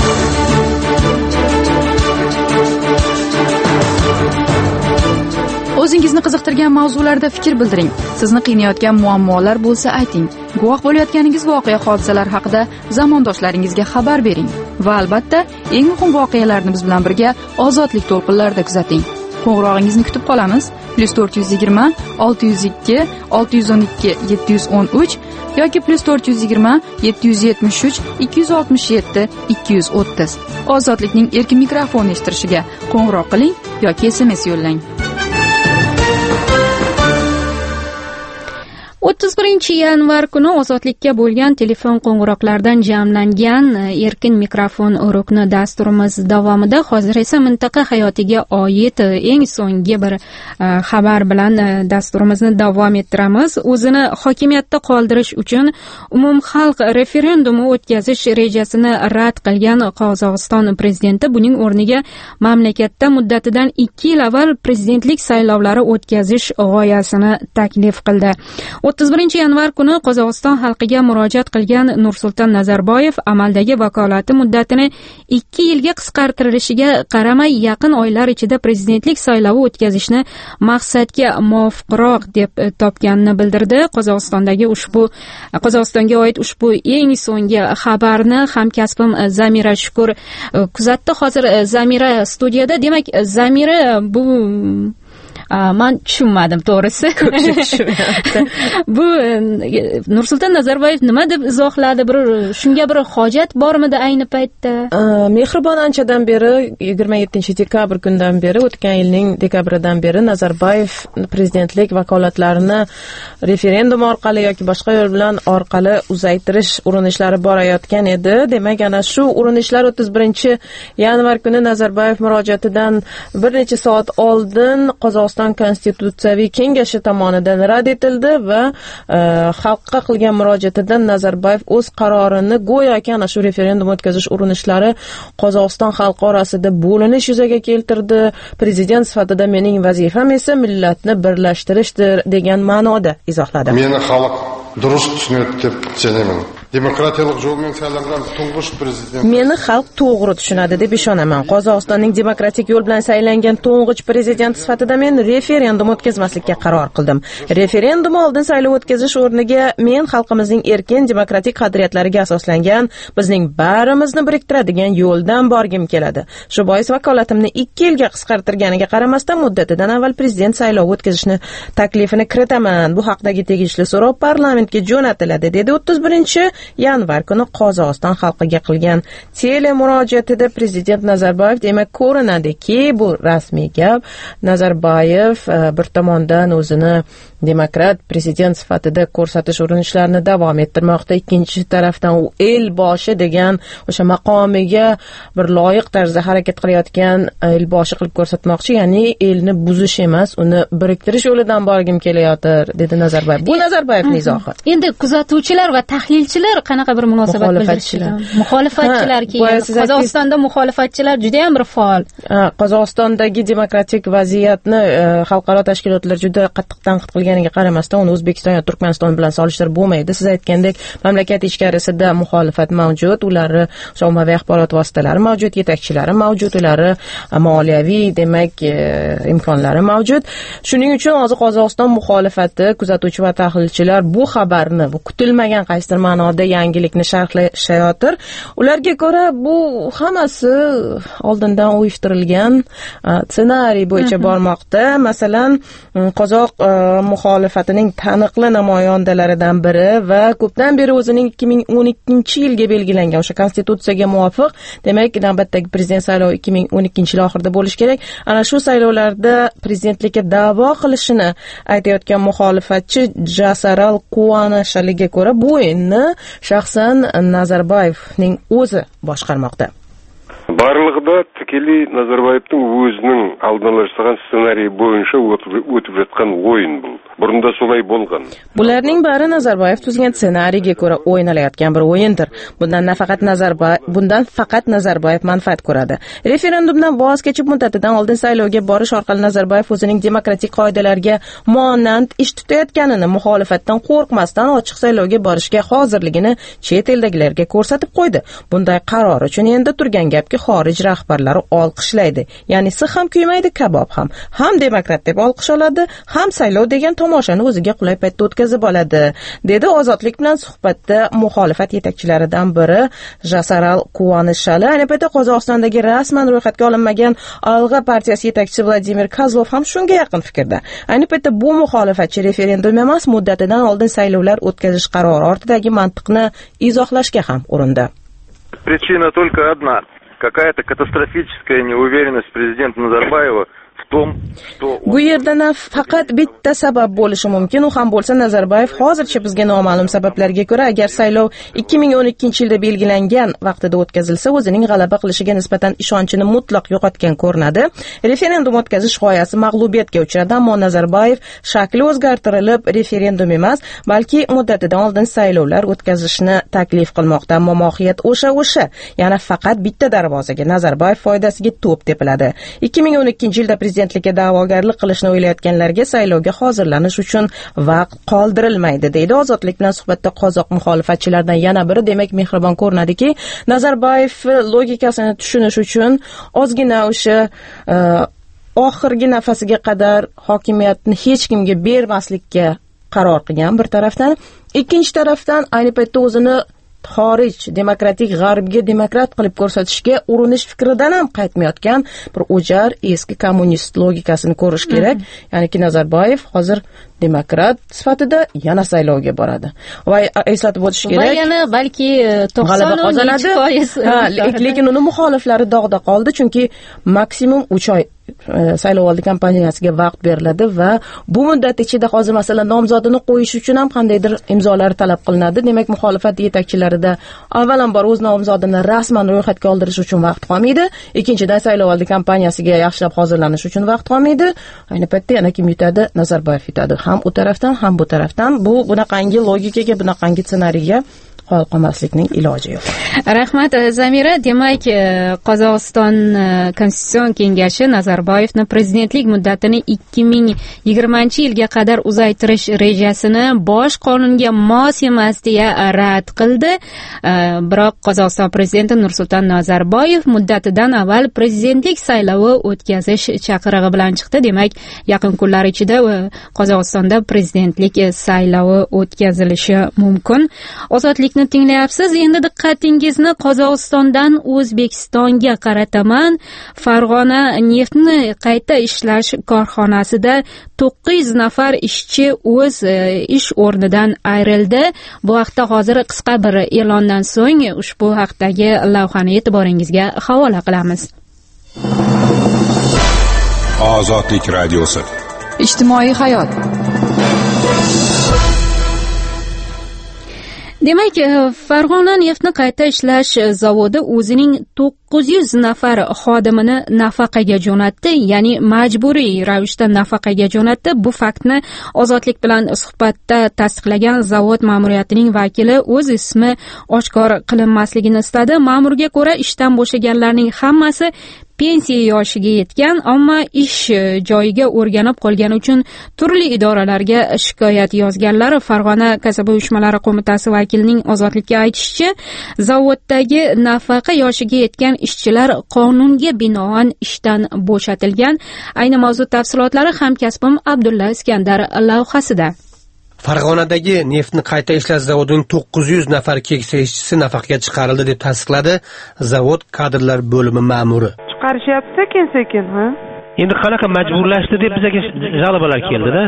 O'zingizni qiziqtirgan mavzularda fikr bildiring. Sizni qiynayotgan muammolar bo'lsa ayting. Guvoh bo'layotganingiz voqea hodisalar haqida zamondoshlaringizga xabar bering. Va albatta, eng muhim voqealarni biz bilan birga ozodlik to'lqinlarida kuzating. Qo'ng'irog'ingizni kutib qolamiz. plus to'rt yuz yigirma olti yuz ikki olti yuz o'n ikki yetti yuz o'n uch yoki plus to'rt yuz yigirma yetti yuz yetmish uch ikki yuz oltmish yetti ikki yuz o'ttiz. Ozodlikning erkin mikrofon eshittirishiga qo'ng'iroq qiling yoki S M S yo'llang. o'ttiz birinchi yanvar kuni ozodlikka bo'lgan telefon qo'ng'iroqlardan jamlangan erkin mikrofon rukni dasturimiz davomida hozir esa mintaqa hayotiga oid eng so'nggi bir xabar bilan dasturimizni davom ettiramiz. O'zini hokimiyatda qoldirish uchun umumxalq referendumi o'tkazish rejasini rad qilgan Qozog'iston prezidenti buning o'rniga mamlakatda muddatidan ikki yil avval prezidentlik saylovlari o'tkazish g'oyasini taklif qildi. o'ttiz birinchi yanvar kuni Qozog'iston xalqiga murojaat qilgan Nursulton Nazarboyev amaldagi vakolati muddatini ikki yilga qisqartirilishiga qaramay yaqin oylar ichida prezidentlik saylovi o'tkazishni maqsadga muvofiqroq deb topganini bildirdi. Qozog'istondagi ushbu Qozog'istonga oid ushbu eng so'nggi xabarni hamkasbim Zamira Shukur kuzatdi. Hozir Zamira studiyada. Demak, Zamira, bu man tushunmadim to'g'risi. Bu Nursulton Nazarboyev nima deb izohladi? Bir shunga bir hojat bormidi ayni paytda? Mehribon anchadan beri yigirma yettinchi dekabr kundan beri, o'tgan yilning dekabridan beri Nazarboyev prezidentlik vakolatlarini referendum orqali yoki boshqa yo'l bilan orqali uzaytirish urinishlari borayotgan edi. Demak, ana shu urinishlar o'ttiz birinchi yanvar kuni Nazarboyev murojaatidan bir necha soat oldin Qozog'iston Konstitutsiyaviy kengashi tomonidan rad etildi va e, xalqqa qilgan murojaatidan Nazarboyev o'z qarorini go'yoki ana shu referendum o'tkazish urinishlari Qozog'iston xalqi orasida bo'linish yuzaga keltirdi. Prezident sifatida mening vazifam esa millatni birlashtirishdir degan ma'noda izohladi. Meni xalq durust tushunadi deb ishonaman. Demokratiyalik yo'lмен saylangan tungush prezident. Meni xalq to'g'ri tushunadi deb ishonaman. Qozog'istonning demokratik yo'l bilan saylangan to'ng'ich prezident sifatida men referendum o'tkazmaslikka qaror qildim. Referendum oldin saylov o'tkazish o'rniga men xalqimizning erkin demokratik qadriyatlariga asoslangan, bizning barimizni biriktiradigan yo'ldan borgim keladi. Shu bois vakolatimni ikki yilga qisqartirganiga qaramasdan muddatidan avval prezident saylovi o'tkazishni taklifini kiritaman. Bu haqdagi tegishli so'rov parlamentga jo'natiladi, dedi o'ttiz birinchi yanvar kuni Qozog'iston xalqiga qilgan telemurojaatida prezident Nazarboyev. Demak, ko'rinadiki, bu rasmiy gap. Nazarboyev bir tomondan o'zini demokrat prezident sifatida ko'rsatish urinishlarini davom ettirmoqda, ikkinchi tarafdan u el boshi degan o'sha maqomiga bir loyiq tarzda harakat qilayotgan el boshi qilib ko'rsatmoqchi, ya'ni elni buzish emas, uni biriktirish yo'lidan borgim kelayotir, dedi Nazarboyev. Bu Nazarboyevning izohi. Endi kuzatuvchilar va tahlilchilar qanaqa bir munosabat bildirishgan? Muxolifatchilar keyin Qozog'istonda muxolifatchilar juda ham bir faol. Qozog'istondagi demokratik vaziyatni xalqaro tashkilotlar juda qattiq tanqid qilganiga qaramasdan uni O'zbekiston va Turkmaniston bilan solishtirib bo'lmaydi. Siz aytgandek, mamlakat ichkarisida muxolifat mavjud, ularni ommaviy axborot vositalari mavjud, yetakchilari mavjud, ularni moliyaviy, demak, imkonlari mavjud. Shuning uchun hozir Qozog'iston muxolifati, kuzatuvchi va tahlilchilar bu xabarni, bu kutilmagan qaysidir ma'noda yangilikni sharhlashayotir. Ularga ko'ra bu hammasi oldindan uyushtirilgan ssenariy bo'yicha bormoqda. Masalan, qozoq muxolifatining taniqli namoyandalaridan biri va ko'pdan beri o'zining ikki ming o'n ikkinchi yilga belgilangan o'sha konstitutsiyaga muvofiq, demak, navbatdagi prezident saylovi ikki ming o'n ikkinchi yil oxirida bo'lishi kerak. Ana shu saylovlarda prezidentlikka da'vo qilishini aytayotgan muxolifatchi Jasaral Quvonishaliga ko'ra bu o'yinni shaxsan Nazarboyevning o'zi boshqarmoqda. Барлығында тікелей Назарбаевтың өзінің алдын ала жасаған сценарий бойынша өтіп жатқан ойын бұл. Бұрында солай болған. Bularning bari Nazarboyev tuzgan ssenariyga ko'ra o'ynalayotgan bir o'yindir. Bundan nafaqat Nazarboyev, bundan faqat Nazarboyev manfaat ko'radi. Referendumdan voz kechib muddatidan oldin saylovga borish orqali Nazarboyev o'zining demokratik qoidalarga monand ish tutayotganini, muxolifatdan qo'rqmasdan ochiq saylovga borishga hozirligini chet eldagilarga ko'rsatib qo'ydi. Bunday qaror uchun endi turgan gapki xorij rahbarlari olqishlaydi. Ya'ni si ham kuymaydi, kabob ham. Ham demokrat deb olqish oladi, ham saylov degan tomoshani o'ziga qulay paytda o'tkazib oladi, dedi Ozodlik bilan suhbatda muxolifat yetakchilaridan biri Jasaral Quvonishali. Ayni paytda Qozog'istondagi rasman ro'yxatga olinmagan Alg'a partiyasi yetakchisi Vladimir Kozlov ham shunga yaqin fikrda. Ayni paytda bu muxolifatchi referendum emas, muddatidan oldin saylovlar o'tkazish qarori ortidagi mantiqni izohlashga ham urindi. Причина только одна. Какая-то катастрофическая неуверенность президента Назарбаева Bu yerda faqat bitta sabab bo'lishi mumkin. U ham bo'lsa Nazarboyev hozircha bizga noma'lum sabablarga ko'ra agar saylov ikki ming o'n ikkinchi yilda belgilangan vaqtida o'tkazilsa, o'zining g'alaba qilishiga nisbatan ishonchini mutlaq yo'qotgan ko'rinadi. Referendum o'tkazish g'oyasi mag'lubiyatga uchradi, ammo Nazarboyev shakli o'zgartirilib referendum emas, balki muddatidan oldin saylovlar o'tkazishni taklif qilmoqda. Ammo mohiyat o'sha-o'sha, yana faqat bitta darvozaga Nazarboyev foydasiga to'p tepiladi. ikki ming o'n ikkinchi yilda prezidentlikka da'vogarlik qilishni o'ylayotganlarga saylovga hozirlanish uchun vaqt qoldirilmaydi, deydi Ozodlik bilan suhbatda qozoq muxolifatchilaridan yana biri. Demak, mehribon ko'rinadiki, Nazarboyev logikasini tushunish uchun ozgina o'sha oxirgi nafasiga qadar hokimiyatni hech kimga bermaslikka qaror qilgan bir tarafdan, ikkinchi tarafdan ayni paytda o'zini xorij demokratik g'arbga demokrat qilib ko'rsatishga urinish fikridan ham qaytmayotgan bir o'jar eski kommunist logikasini ko'rish kerak. Ya'niki Nazarboyev hozir demokrat sifatida yana saylovga boradi. Va eslatib o'tish kerak. Va yana balki g'alaba qozonadi. Lekin uni muxoliflari dog'da qoldi, chunki maksimum uch oy saylovoldi kampaniyasiga vaqt beriladi va bu muddat ichida hozir masalan nomzodini qo'yish uchun ham qandaydir imzolar talab qilinadi. Demak, muxolifat yetakchilarida avvalambor o'z nomzodini rasman ro'yxatga oldirish uchun vaqt qolmaydi. Ikkinchidan saylovoldi kampaniyasiga yaxshilab hozirlanish uchun vaqt qolmaydi. Ayni paytda yana kim yutadi? Nazarboyev yutadi. Ham u tarafdan, ham bu tarafdan. Bu bunaqangi logikaga, bunaqangi ssenariyga qol qolmaslikning iloji yo'q. Rahmat Zamira. Demak, Qozog'iston Konstitutsion kengashi Nazarboyevning prezidentlik muddatini ikki ming yigirmanchi yilga qadar uzaytirish rejasini bosh qonunga mos emas deya rad qildi. Biroq Qozog'iston prezidenti Nursulton Nazarboyev muddatidan avval prezidentlik saylovi o'tkazish chaqirig'i bilan chiqdi. Demak, yaqin kunlar ichida Qozog'istonda prezidentlik saylovi o'tkazilishi mumkin. Ozodlikni tinglayapsiz. Endi diqqatingizni Qozog'istondan O'zbekistonga qarataman. Farg'ona neftni qayta ishlash korxonasida to'qqiz yuz nafar ishchi o'z ish o'rnidan ayrildi. Bu haqda hozir qisqa bir e'londan so'ng ushbu haqdagi lavhani e'tiboringizga havola qilamiz. Ozodlik radiosi. Ijtimoiy hayot. Demak, Farg'ona neftni qayta ishlash zavodi o'zining to'qqiz yuz nafar xodimini nafaqaga jo'natdi, ya'ni majburiy ravishda nafaqaga jo'natdi. Bu faktni Ozodlik bilan suhbatda tasdiqlagan zavod ma'muriyatining vakili o'z ismi oshkor qilinmasligini istadi. Ma'murga ko'ra, ishdan bo'shaganlarning hammasi pensiya yoshiga yetgan, ammo ish joyiga o'rganib qolgani uchun turli idoralarga shikoyat yozganlar. Farg'ona kasaba uyushmalari qo'mitasi vakilining Ozodlikka aytishicha, zavoddagi nafaqa yoshiga yetgan ishchilar qonunga binoan ishdan bo'shatilgan. Ayni mavzu tafsilotlari hamkasbim Abdulla Iskandar lavhasida. Farg'onadagi neftni qayta ishlash zavodining to'qqiz yuz nafar keksa ishchisi nafaqaga chiqarildi deb tasdiqladi zavod kadrlar bo'limi ma'muri. Chiqarishyapti sekin-sekin, ha? Endi qanaqa majburlashdi deb bizga jalabalar keldi-da.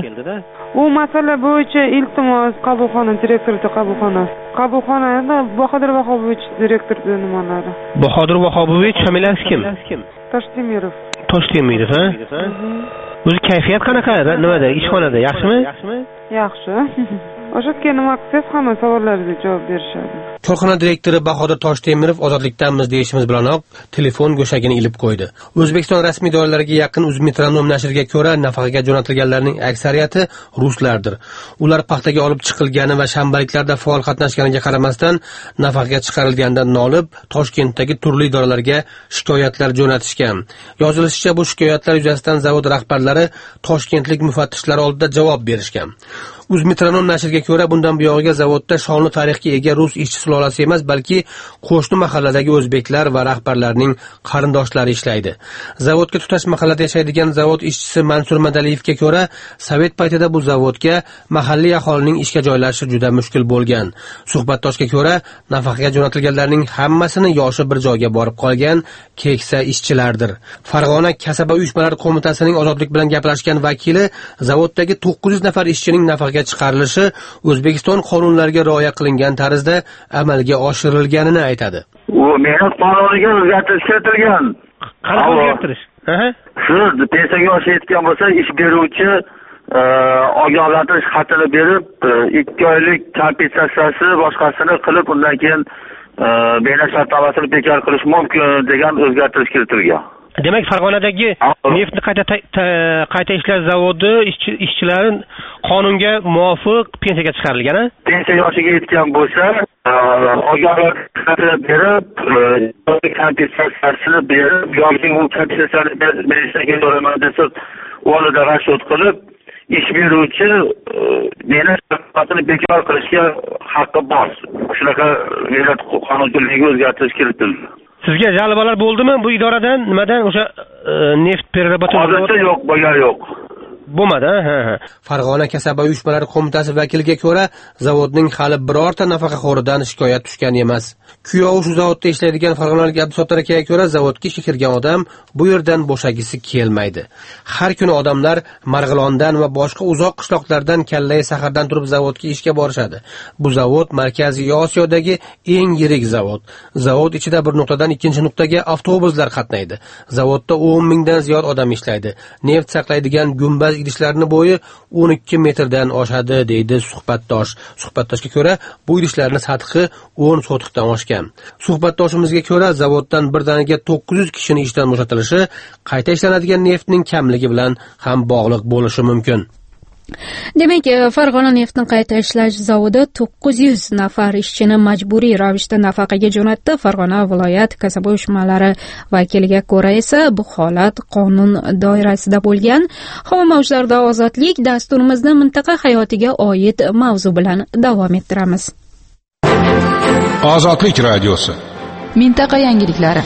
U masala bo'yicha iltimos qabulxona direktori qabulxonasi. Qabulxonada Bahodir Vahobovich direktori nimalari. Bahodir Vahobovich familiyasi kim? Toshdemirov. Toshdemirov, ha? O'zi kayfiyat qanaqa? Nimada? Ishxonada yaxshimi? Yaxshi. O'sha nima qilsangiz hamma savollaringizga javob berishadi. Korxona direktori Bahodir Toshdemirov ozodlikdanmiz deyishimiz bilanoq telefon go'shagini ilib qo'ydi. O'zbekiston rasmiy doiralariga yaqin Uzmetronom nashriga ko'ra, nafaqaga jo'natilganlarning aksariyati ruslardir. Ular paxtaga olib chiqilgani va shanbaliklarda faol qatnashganiga qaramasdan nafaqaga chiqarilgandan nolib, Toshkentdagi turli idoralarga shikoyatlar jo'natishgan. Yozilishicha, bu shikoyatlar yuzasidan zavod rahbarlari toshkentlik mufattishlar oldida javob berishgan. Uzmetronom nashriga ko'ra, bundan buyog'iga zavodda shonli tarixga ega rus ishchi sulolasi emas, balki qo'shni mahalladagi o'zbeklar va rahbarlarning qarindoshlari ishlaydi. Zavodga tutash mahallada yashaydigan zavod ishchisi Mansur Madaliyevga ko'ra, sovet paytida bu zavodga mahalliy aholining ishga joylashishi juda mushkul bo'lgan. Suhbatdoshga ko'ra, nafaqaga jo'natilganlarning hammasini yoshi bir joyga borib qolgan keksa ishchilardir. Farg'ona kasaba uyushmalari qo'mitasining Ozodlik bilan gaplashgan vakili zavoddagi to'qqiz yuz nafar ishchining nafaqaga chiqarilishi O'zbekiston qonunlariga rioya qilingan tarzda amalga oshirilganini aytadi. U mehnat qonuniga o'zgartirish kiritilgan. Qanaqa o'zgartirish? Siz pensiyaga yoshi yetgan bo'lsa, ish beruvchi ogohlantirish xatini berib, ikki oylik kompensatsiyasi boshqasini qilib, undan keyin mehnat shartnomasini bekor qilish mumkin degan o'zgartirish kiritilgan. Demak, Farg'onadagi neftni qayta qayta ishlash zavodi ishchilari qonunga muvofiq pensiyaga chiqarilgan. Pensiya yoshiga yetgan bo'lsa, ogohlantirib berib, kompensatsiyasini berib, yoki u kompensatsiyani berishga to'laman desa, o'rnida rashod qilib, ish beruvchi mehnat shartnomasini bekor qilishga haqqi bor. Shunaqa mehnat qonunchiligiga o'zgartirish kiritildi. Sizga jalabalar bo'ldimi bu idoradan? Nimadan? O'sha neft perorabotiya hozircha yo'q, bo'lgan yo'q. bo'lmadi. Ha ha. Farg'ona kasaba uyushmalari qo'mitasi vakiliga ko'ra, zavodning hali birorta nafaqaxo'ridan shikoyat tushgan emas. Kuyovi shu zavodda ishlaydigan farg'onalik Abdusattor akaga ko'ra, zavodga ishga kirgan odam bu yerdan bo'shagisi kelmaydi. Har kuni odamlar Marg'ilondan va boshqa uzoq qishloqlardan kallai sahardan turib zavodga ishga borishadi. Bu zavod Markaziy Osiyodagi eng yirik zavod. Zavod ichida bir nuqtadan ikkinchi nuqtaga avtobuslar qatnaydi. Zavodda o'n mingdan ziyod odam ishlaydi. Neft saqlaydigan gumbaz idishlarning bo'yi o'n ikki metrdan oshadi, deydi suhbatdosh. Suhbatdoshga ko'ra, bu idishlarning sathi o'n sotixdan oshgan. Suhbatdoshimizga ko'ra, zavoddan birdaniga to'qqiz yuz kishini ishdan bo'shatilishi qayta ishlanadigan neftning kamligi bilan ham bog'liq bo'lishi mumkin. Demak, Farg'ona neftni qayta ishlash zavodi to'qqiz yuz nafar ishchini majburiy ravishda nafaqaga jo'natdi. Farg'ona viloyat kasaba uyushmalari vakiliga ko'ra esa bu holat qonun doirasida bo'lgan. Havo mavjlarida ozodlik dasturimizni mintaqa hayotiga oid mavzu bilan davom ettiramiz. Ozodlik radiosi. Mintaqa yangiliklari.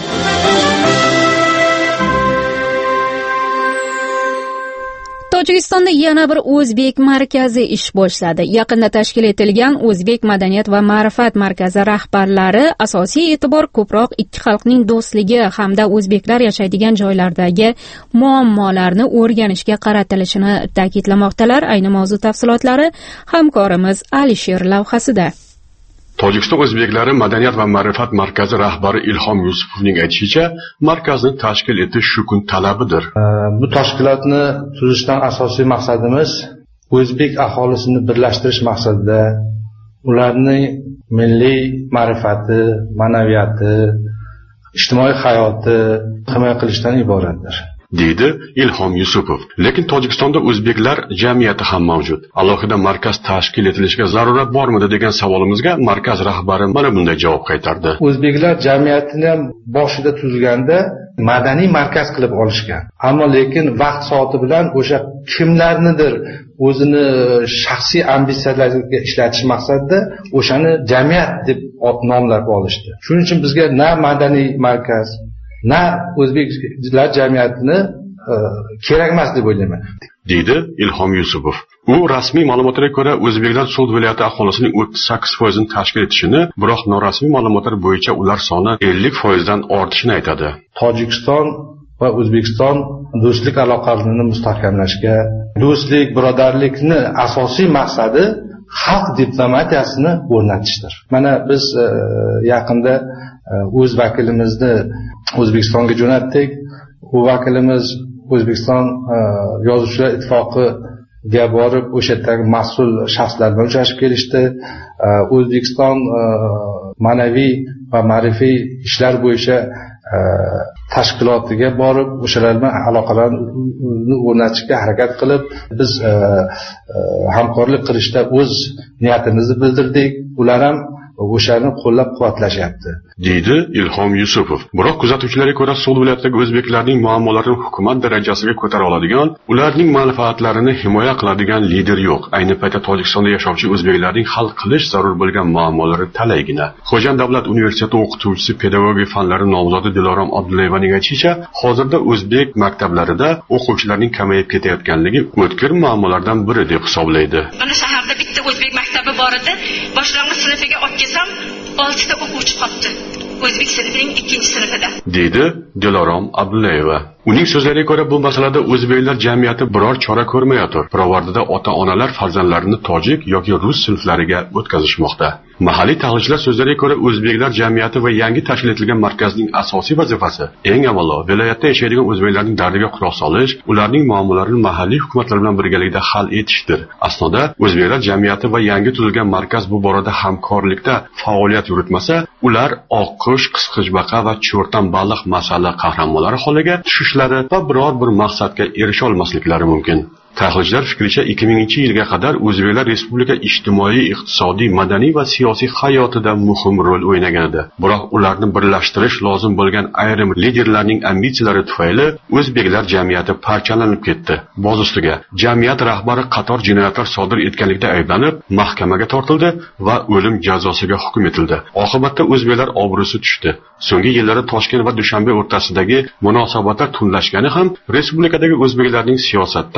Tojikistonda yana bir o'zbek markazi ish boshladi. Yaqinda tashkil etilgan O'zbek madaniyat va ma'rifat markazi rahbarlari asosiy e'tibor ko'proq ikki xalqning do'stligi hamda o'zbeklar yashaydigan joylardagi muammolarni o'rganishga qaratilishini ta'kidlamoqdalar. Ayni mavzu tafsilotlari hamkorimiz Alisher lavhasida. Tojikiston o'zbeklari madaniyat va ma'rifat markazi rahbari Ilhom Yusupovning aytishicha, markazni tashkil etish shu kun talabidir. Bu tashkilotni tuzishdan asosiy maqsadimiz o'zbek aholisini birlashtirish maqsadida ularning milliy ma'rifati, ma'naviyati, ijtimoiy hayoti himoya qilishdan iboratdir, deydi Ilhom Yusupov. Lekin Tojikistonda o'zbeklar jamiyati ham mavjud. Alohida markaz tashkil etilishiga zarurat bormidi degan savolimizga markaz rahbari mana bunday javob qaytardi. O'zbeklar jamiyatini ham boshida tuzganda madaniy markaz qilib olishgan. Ammo lekin vaqt soati bilan o'sha kimlarnidir o'zini shaxsiy ambitsiyalariga ishlatish maqsadida o'shani jamiyat deb nomlab olishdi. Shuning uchun bizga na madaniy markaz na o'zbeklar jamiyatini e, kerak emas deb o'ylayman, deydi Ilhom Yusupov. U rasmiy ma'lumotlarga ko'ra o'zbeklar So'd viloyati aholisining o'ttiz sakkiz foizini tashkil etishini, biroq norasmiy ma'lumotlar bo'yicha ular soni ellik foizdan ortishini aytadi. Tojikiston va O'zbekiston do'stlik aloqalarini mustahkamlashga, do'stlik, birodarlikni asosiy maqsadi xalq diplomatiyasini o'rnatishdir. Mana biz e, yaqinda e, o'z vakilimizni O'zbekistonga jo'natdik. U vakilimiz O'zbekiston e, Yozuvchilar ittifoqiga borib, o'sha yerdagi mas'ul shaxslar bilan uchrashib kelishdi. E, O'zbekiston e, ma'naviy va ma'rifiy ishlar bo'yicha e, tashkilotiga borib, o'shalar bilan aloqalarni o'rnatishga harakat qilib, biz e, e, hamkorlik qilishda o'z niyatimizni bildirdik. Ular ham o'shani qo'llab-quvvatlashyapti, deydi Ilhom Yusupov. Biroq kuzatuvchilarga ko'ra, So'd viloyatidagi o'zbeklarning muammolarini hukumat darajasiga ko'tara oladigan, ularning manfaatlarini himoya qiladigan lider yo'q. Ayni paytda Tojikistonda yashovchi o'zbeklarning hal qilish zarur bo'lgan muammolari talaygina. Xo'jand davlat universiteti o'qituvchisi, pedagogik fanlari nomzodi Dilorom Abdullayevaning aytishicha, hozirda o'zbek maktablarida o'quvchilarning kamayib ketayotganligi o'tkir muammolardan biri deb hisoblaydi. Mana shaharda bitta o'zbek maktabi bor edi. Boshlang'ich sinfiga olib kelsam, oltita o'quvchi qolibdi. O'zbek sinfining ikkinchi sinfida, deydi Dilorom Abdullayeva. Uning so'zlariga ko'ra, bu masalada o'zbeklar jamiyati biror chora ko'rmayotir. Pirovardida ota-onalar farzandlarini tojik yoki rus sinflariga o'tkazishmoqda. Mahalliy tahlilchilar so'zlariga ko'ra, o'zbeklar jamiyati va yangi tashkil etilgan markazning asosiy vazifasi eng avvalo viloyatda yashaydigan o'zbeklarning dardiga quloq solish, ularning muammolarini mahalliy hukumatlar bilan birgalikda hal etishdir. Aslida o'zbeklar jamiyati va yangi tuzilgan markaz bu borada hamkorlikda faoliyat yuritmasa, ular oqqush, qisqichbaqa va cho'rtan baliq masala qahramonlari holiga tushishlari va biror bir maqsadga erisha olmasliklari mumkin. Tahlilchilar fikricha ikki minginchi yilga qadar o'zbeklar respublika ijtimoiy, iqtisodiy, madaniy va siyosiy hayotida muhim rol o'ynagan edi. Biroq ularni birlashtirish lozim bo'lgan ayrim liderlarning ambitsiyalari tufayli o'zbeklar jamiyati parchalanib ketdi. Boz ustiga, jamiyat rahbari qator jinoyatlar sodir etganlikda ayblanib, mahkamaga tortildi va o'lim jazosiga hukm etildi. Oqibatda o'zbeklar obro'si tushdi. So'nggi yillarda Toshkent va Dushanbe o'rtasidagi munosabatlar tundlashgani ham respublikadagi o'zbeklarning siyosatdan uzoq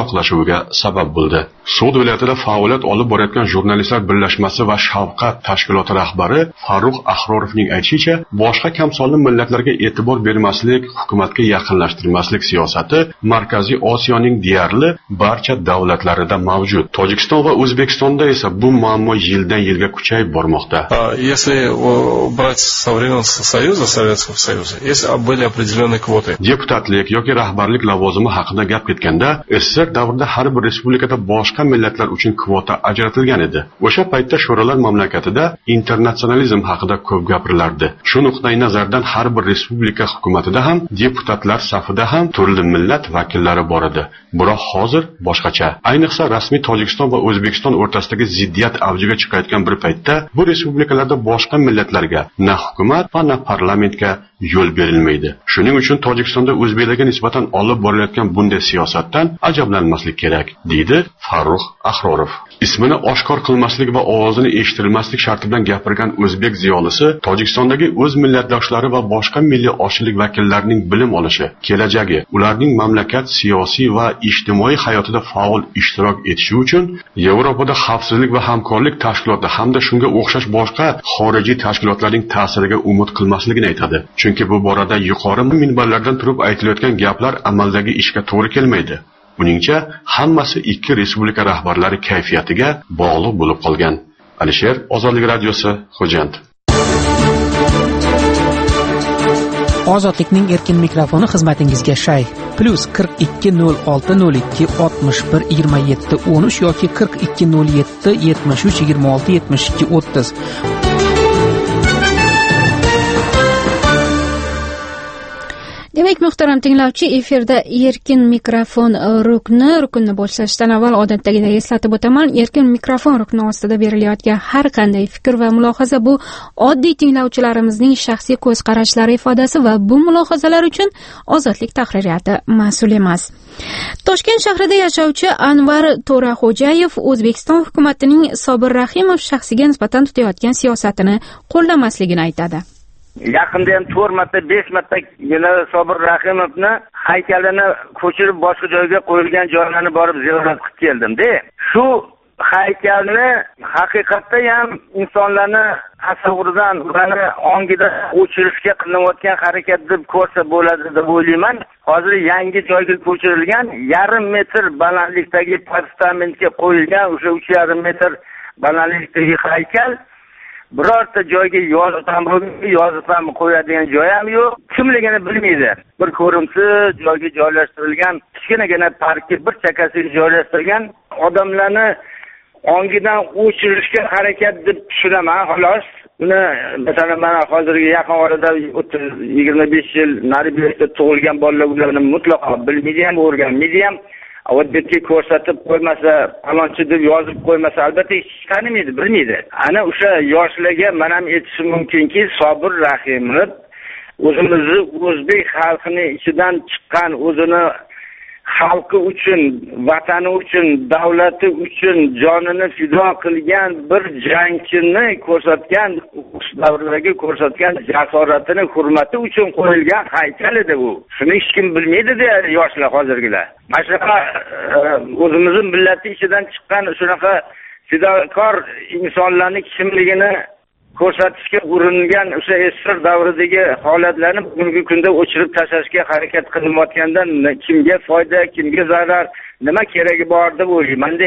uzoqlashuviga sabab bo'ldi. So'd viloyatida faoliyat olib borayotgan jurnalistlar birlashmasi va Shavqat tashkiloti rahbari Farruh Ahrorovning aytishicha, boshqa kamsonli millatlarga e'tibor bermaslik, hukumatga yaqinlashtirmaslik siyosati Markaziy Osiyoning deyarli barcha davlatlarida mavjud. Tojikiston va O'zbekistonda esa bu muammo yildan yilga kuchayib bormoqda. Если брать со времен Союза, Советского Союза, есть были определенные квоты. Deputatlik yoki rahbarlik lavozimi haqida gap ketganda, S S R davrida har bir respublikada boshqa millatlar uchun kvota ajratilgan edi. O'sha paytda sho'rolar mamlakatida internatsionalizm haqida ko'p gapirilardi. Shu nuqtai nazardan har bir respublika hukumatida ham, deputatlar safida ham turli millat vakillari bor edi. Biroq hozir boshqacha. Ayniqsa rasmiy Tojikiston va O'zbekiston o'rtasidagi ziddiyat avjiga chiqayotgan bir paytda bu respublikalarda boshqa millatlarga na hukumat va na parlamentga yo'l berilmaydi. Shuning uchun Tojikistonda o'zbeklarga nisbatan olib borilayotgan bunday siyosatdan ajablanmaslik kerak, deydi Farruh Ahrorov. Ismini oshkor qilmaslik va ovozini eshitilmaslik sharti bilan gapirgan o'zbek ziyolisi Tojikistondagi o'z millatdoshlari va boshqa milliy oshilik vakillarining bilim olishi, kelajagi, ularning mamlakat siyosiy va ijtimoiy hayotida faol ishtirok etishi uchun Yevropada xavfsizlik va hamkorlik tashkiloti hamda shunga o'xshash boshqa xorijiy tashkilotlarning ta'siriga umid qilmasligini aytadi. Chunki bu borada yuqori minbarlardan turib aytilayotgan gaplar amaldagi ishga to'g'ri kelmaydi. Uningcha, hammasi ikki respublika rahbarlari kayfiyatiga bog'liq bo'lib qolgan. Alisher Ozodlik radiosi, Xo'jand. Ozodlikning erkin mikrofoni xizmatingizga shay. Plus qirq ikki nol olti nol ikki oltmish bir yigirma yetti o'n uch yoki qirq ikki nol yetti yetmish uch yigirma olti yetmish ikki o'ttiz. Demak, muhtaram tinglovchi, efirda erkin mikrofon rukni, rukunni boshlashdan avval odatdagidek eslatib o'taman, erkin mikrofon rukni ostida berilayotgan har qanday fikr va mulohaza bu oddiy tinglovchilarimizning shaxsiy ko'z qarashlari ifodasi va bu mulohazalar uchun Ozodlik tahririyati mas'ul emas. Toshkent shahrida yashovchi Anvar To'raxo'jayev O'zbekiston hukumatining Sobir Rahimov shaxsiga nisbatan tutayotgan siyosatini qo'llamasligini aytadi. Yaqinda ham to'rt marta, besh marta yana Sobir Rahimovni haykalini ko'chirib boshqa joyga qo'yilgan joylarni borib ziyorat qilib keldim-da. Shu haykalni haqiqatda ham insonlarni tasavvuridan, ularni ongidan o'chirishga qilinayotgan harakat deb ko'rsa bo'ladi deb o'ylayman. Hozir yangi joyga ko'chirilgan yarim metr balandlikdagi postamentga qo'yilgan o'sha uch yarim metr balandlikdagi haykal birorta joyga yozib ham yozib ham qo'yadigan joy ham yo'q. Kimligini bilmaydi. Bir ko'rimsiz joyga joylashtirilgan, kichkinagina parkka bir chakasiga joylashtirilgan odamlarni ongidan o'chirishga harakat deb tushunaman, xolos. Uni masalan mana hozirgi yaqin orada o'ttiz yigirma besh yil nari berida tug'ilgan bolalar ularni mutlaqo bilmaydi ham, o'rganmaydi ham. Avvalgi ko'rsatib qo'ymasa, falonchi deb yozib qo'ymasa, albatta hech tanimaydi, bilmaydi. Ana o'sha yoshlarga men ham aytishim mumkinki, Sobir Rahimov o'zimizni o'zbek xalqining ichidan chiqqan, o'zini xalqi uchun, vatani uchun, davlati uchun jonini fido qilgan bir jangchini ko'rsatgan, davrdagi ko'rsatgan jasoratini, hurmati uchun qo'yilgan haykal edi bu. Shuni hech kim bilmaydi-da yoshlar hozirgilar. Mana shunaqa o'zimizning millati ichidan chiqqan shunaqa fidokor insonlarning kimligini ko'rsatishga uringan o'sha esir davridagi holatlarni bugungi kunda o'chirib tashlashga harakat qilinayotgandan kimga foyda, kimga zarar, nima keragi bor deb o'ylayman-da.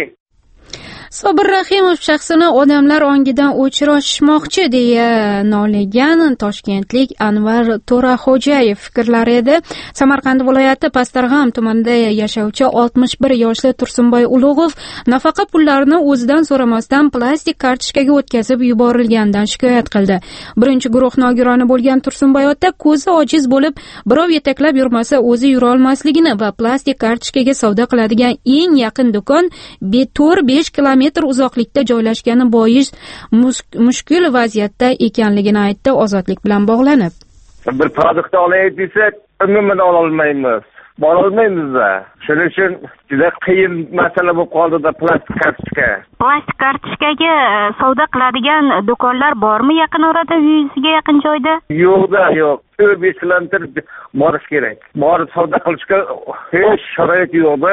Sobir Rahimov shaxsini odamlar ongidan o'chirishmoqchi deya noligan toshkentlik Anvar To'raxo'jayev fikrlari edi. Samarqand viloyati Pastarg'am tumanida yashovchi oltmish bir yoshli Tursunboy Ulug'ov nafaqa pullarini o'zidan so'ramasdan plastik kartochkaga o'tkazib yuborilganidan shikoyat qildi. Birinchi guruh nogironi bo'lgan Tursunboy ota ko'zi ojiz bo'lib, birov yetaklab yurmasa o'zi yura olmasligini va plastik kartochkaga savdo qiladigan eng yaqin do'kon to'rt besh kilometr uzoqlikda joylashgani bois mushkul vaziyatda ekanligini aytdi Ozodlik bilan bog'lanib. Bir produktni olay desak, umuman ola olmaymiz. Bora olmaymiz-da. Shuning uchun juda qiyin masala bo'lib qoldi-da plastik kartochka. Plastik kartochkaga savdo qiladigan do'konlar bormi yaqin orada, yuzga yaqin joyda? Yo'q-da, yo'q. to'rt besh kilometr borish kerak. Borib savdo qilishga hech sharoit yo'q-da.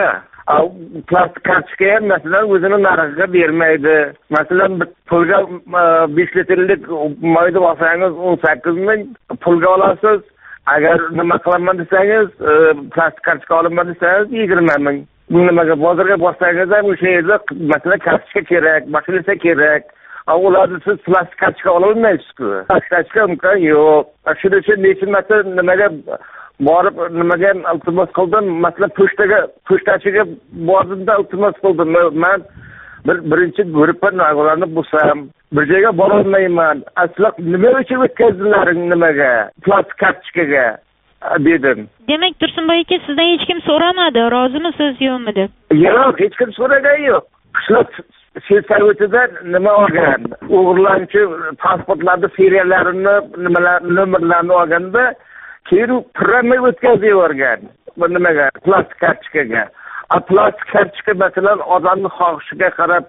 plastik kartochka ham masalan o'zini narxiga bermaydi. Masalan pulga besh litrlik mayda olsangiz o'n sakkiz ming pulga olasiz. Agar nima qilaman desangiz, plastik kartochka olaman desangiz yigirma ming. Nimaga bozorga borsangiz ham o'sha yerda masalan kartochka kerak, mashinasi kerak. Ularni siz plastik kartochka ololmaysiz-ku. Plastik kartochka imkon yo'q. Shuning uchun necha marta nimaga borib nimaga iltimos qildim, masalan pochtaga pochtachiga bordimda iltimos qildim. Men bir birinchi guruhdan nag'olanib bo'lsam, bir joyga bora olmayman. Asli nima uchun o'tkazdilaring nimaga? Plastik kartochkaga dedim. Demak, Tursunboy aka, sizdan hech kim so'ramadi, rozimisiz yo'qmi deb? Yo'q, hech kim so'ragan yo'q. Qishloq siyosatidan nima olgan? O'g'irlanchi pasportlarni seriyalarini, nimalar nomerlarini olganda keyin piramid o'tkazib yuborgan. Bu nimaga? Plastik kartochkaga. A plastik kartochka masalan odamning xohishiga qarab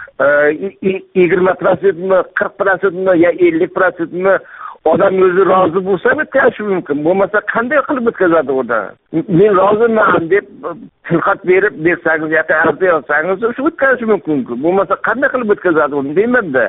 yigirma foiz mi, qirq foiz mi yo ellik foiz mi odam o'zi rozi bo'lsa o'tkazishi mumkin. Bo'lmasa qanday qilib o'tkazadi unda? Men roziman deb tilxat berib bersangiz yoki arz yozsangiz shu o'tkazishi mumkin-ku. Bo'lmasa qanday qilib o'tkazadi uni deyman-da.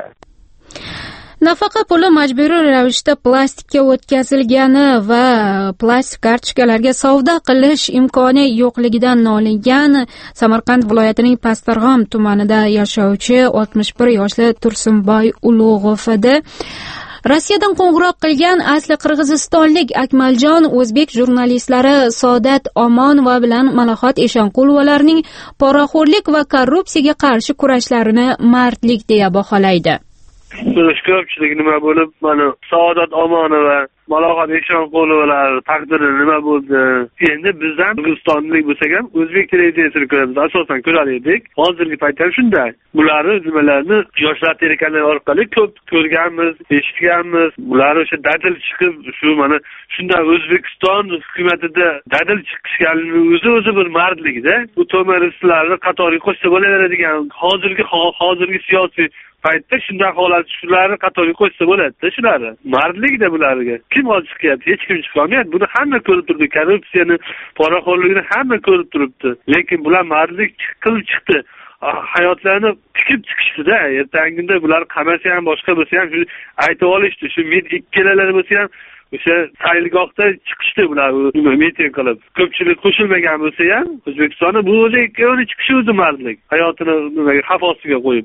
Nafaqa puli majburiy ravishda plastikka o'tkazilgani va plastik kartochkalarga savdo qilish imkoni yo'qligidan noligan Samarqand viloyatining Pastarg'om tumanida yashovchi oltmish bir yoshli Tursunboy Ulug'ov edi. Rossiyadan qo'ng'iroq qilgan asli qirg'izistonlik Akmaljon o'zbek jurnalistlari Saodat Omonova bilan Malaxot Eshonqulovalarning poraxo'rlik va korrupsiyaga qarshi kurashlarini mardlik deya baholaydi. Ko'pchilik nima bo'lib, mana Saodat Omonova, Malaxot Eshonqulovalar taqdiri nima bo'ldi? Endi bizdan Qirg'izistonlik bo'lsak ham o'zbek televiziyasini ko'ramiz, asosan ko'rar edik. Hozirgi paytda shunday. Bularni nimalarni yoshlar telekanali orqali ko'p ko'rganmiz, eshitganmiz. Bular o'sha dadil chiqib, shu mana shunday O'zbekiston hukumatida dadil chiqishganligi o'zi o'zi bir mardlikda. Bu to'marislarni qatoriga qo'shsa bo'laveradigan hozirgi hozirgi siyosiy paytda shunday holat shularni qatoriga qo'shsa bo'ladi-da shularni. Mardlikda bularga. Kim hozir chiqyapti? Hech kim chiqolmayapti. Buni hamma ko'rib turibdi. Korrupsiyani, poraxo'rlikni hamma ko'rib turibdi. Lekin bular mardlik qilib chiqdi. Hayotlarini tikib chiqishdi-da. Ertangida bular qamasa ham, boshqa bo'lsa ham shu aytib olishdi. Shu med ikkalalar bo'lsa ham o'sha sayilgohda chiqishdi bular miting qilib. Ko'pchilik qo'shilmagan bo'lsa ham O'zbekistonda bu o'zi ikkovini chiqishi o'zi mardlik. Hayotini xavf ostiga qo'yib.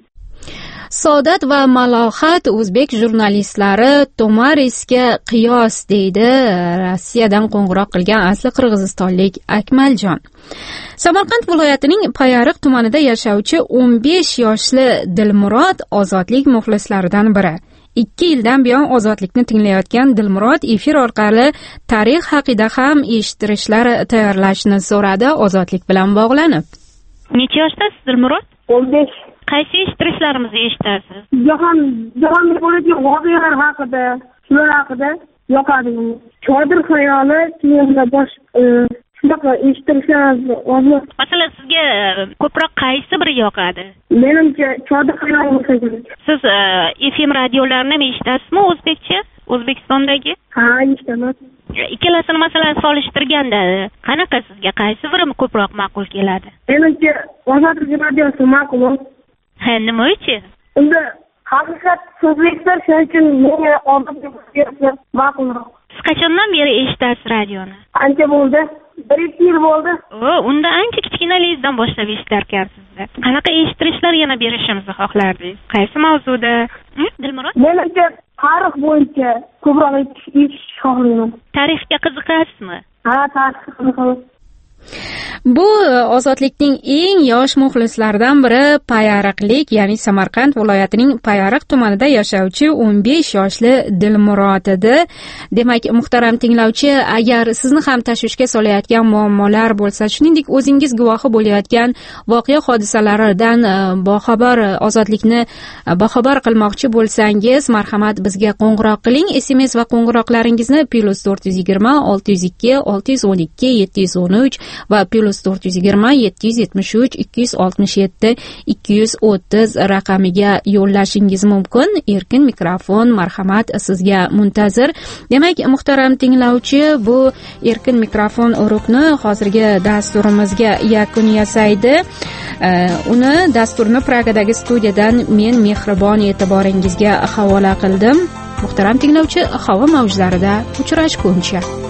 Saodat va Malohat o'zbek jurnalistlari Tomarisga qiyos deydi Rossiyadan qo'ng'iroq qilgan asli qirg'izistonlik Akmaljon. Samarqand viloyatining Payariq tumanida yashovchi o'n besh yoshli Dilmurod ozodlik muxlislaridan biri. ikki yildan buyon ozodlikni tinglayotgan Dilmurod efir orqali tarix haqida ham eshittirishlar tayyorlashni so'radi ozodlik bilan bog'lanib. Necha yoshdasiz Dilmurod? o'n besh. Qaysi eshittirishlarimizni eshitasiz? Jahon jahonda bo'layotgan voqealar haqida, shular haqida yoqadi. Chodir xayoli, keyin bosh shunaqa eshittirishlar hozir. Masalan, sizga ko'proq qaysi biri yoqadi? Menimcha chodir xayoli bo'lsa kerak. Siz F M radiolarni eshitasizmi o'zbekcha? O'zbekistondagi? Ha, eshitaman. Ikkalasini masalan solishtirganda qanaqa sizga qaysi biri ko'proq ma'qul keladi? Menimcha ozodlik radiosi ma'qul. Ha, nima uchun? Unda haqiqat so'zliklar shuning uchun menga ozodlik radiosi ma'qulroq. Siz qachondan beri eshitasiz radioni? Ancha bo'ldi. bir ikki yil bo'ldi. O, unda ancha kichkinaligingizdan boshlab eshitarkansiz. Qanaqa eshittirishlar yana berishimizni xohlardingiz? Qaysi mavzuda? Dilmurod? Menimcha tarix bo'yicha ko'proq eshitish xohlayman. Tarixga qiziqasizmi? Ha, tarixga qiziqaman. Bu ozodlikning eng yosh muxlislaridan biri Payariqlik, ya'ni Samarqand viloyatining Payariq tumanida yashovchi o'n besh yoshli Dilmurod edi. Demak, muhtaram tinglovchi, agar sizni ham tashvishga solayotgan muammolar bo'lsa, shuningdek o'zingiz guvohi bo'layotgan voqea hodisalaridan boxabar ozodlikni boxabar qilmoqchi bo'lsangiz, marhamat bizga qo'ng'iroq qiling. S M S va qo'ng'iroqlaringizni plus to'rt yuz yigirma olti yuz ikki olti yuz o'n ikki yetti yuz o'n uch va plus to'rt yuz yigirma yetti yuz yetmish uch ikki yuz oltmish yetti ikki yuz o'ttiz raqamiga yo'llashingiz mumkin. Erkin mikrofon, marhamat, sizga muntazir. Demak, muhtaram tinglovchi, bu erkin mikrofon urug'ni hozirgi dasturimizga yakun yasaydi. Uni dasturni Pragadagi studiyadan men mehribon e'tiboringizga havola qildim. Muhtaram tinglovchi, havo mavjlarida uchrashguncha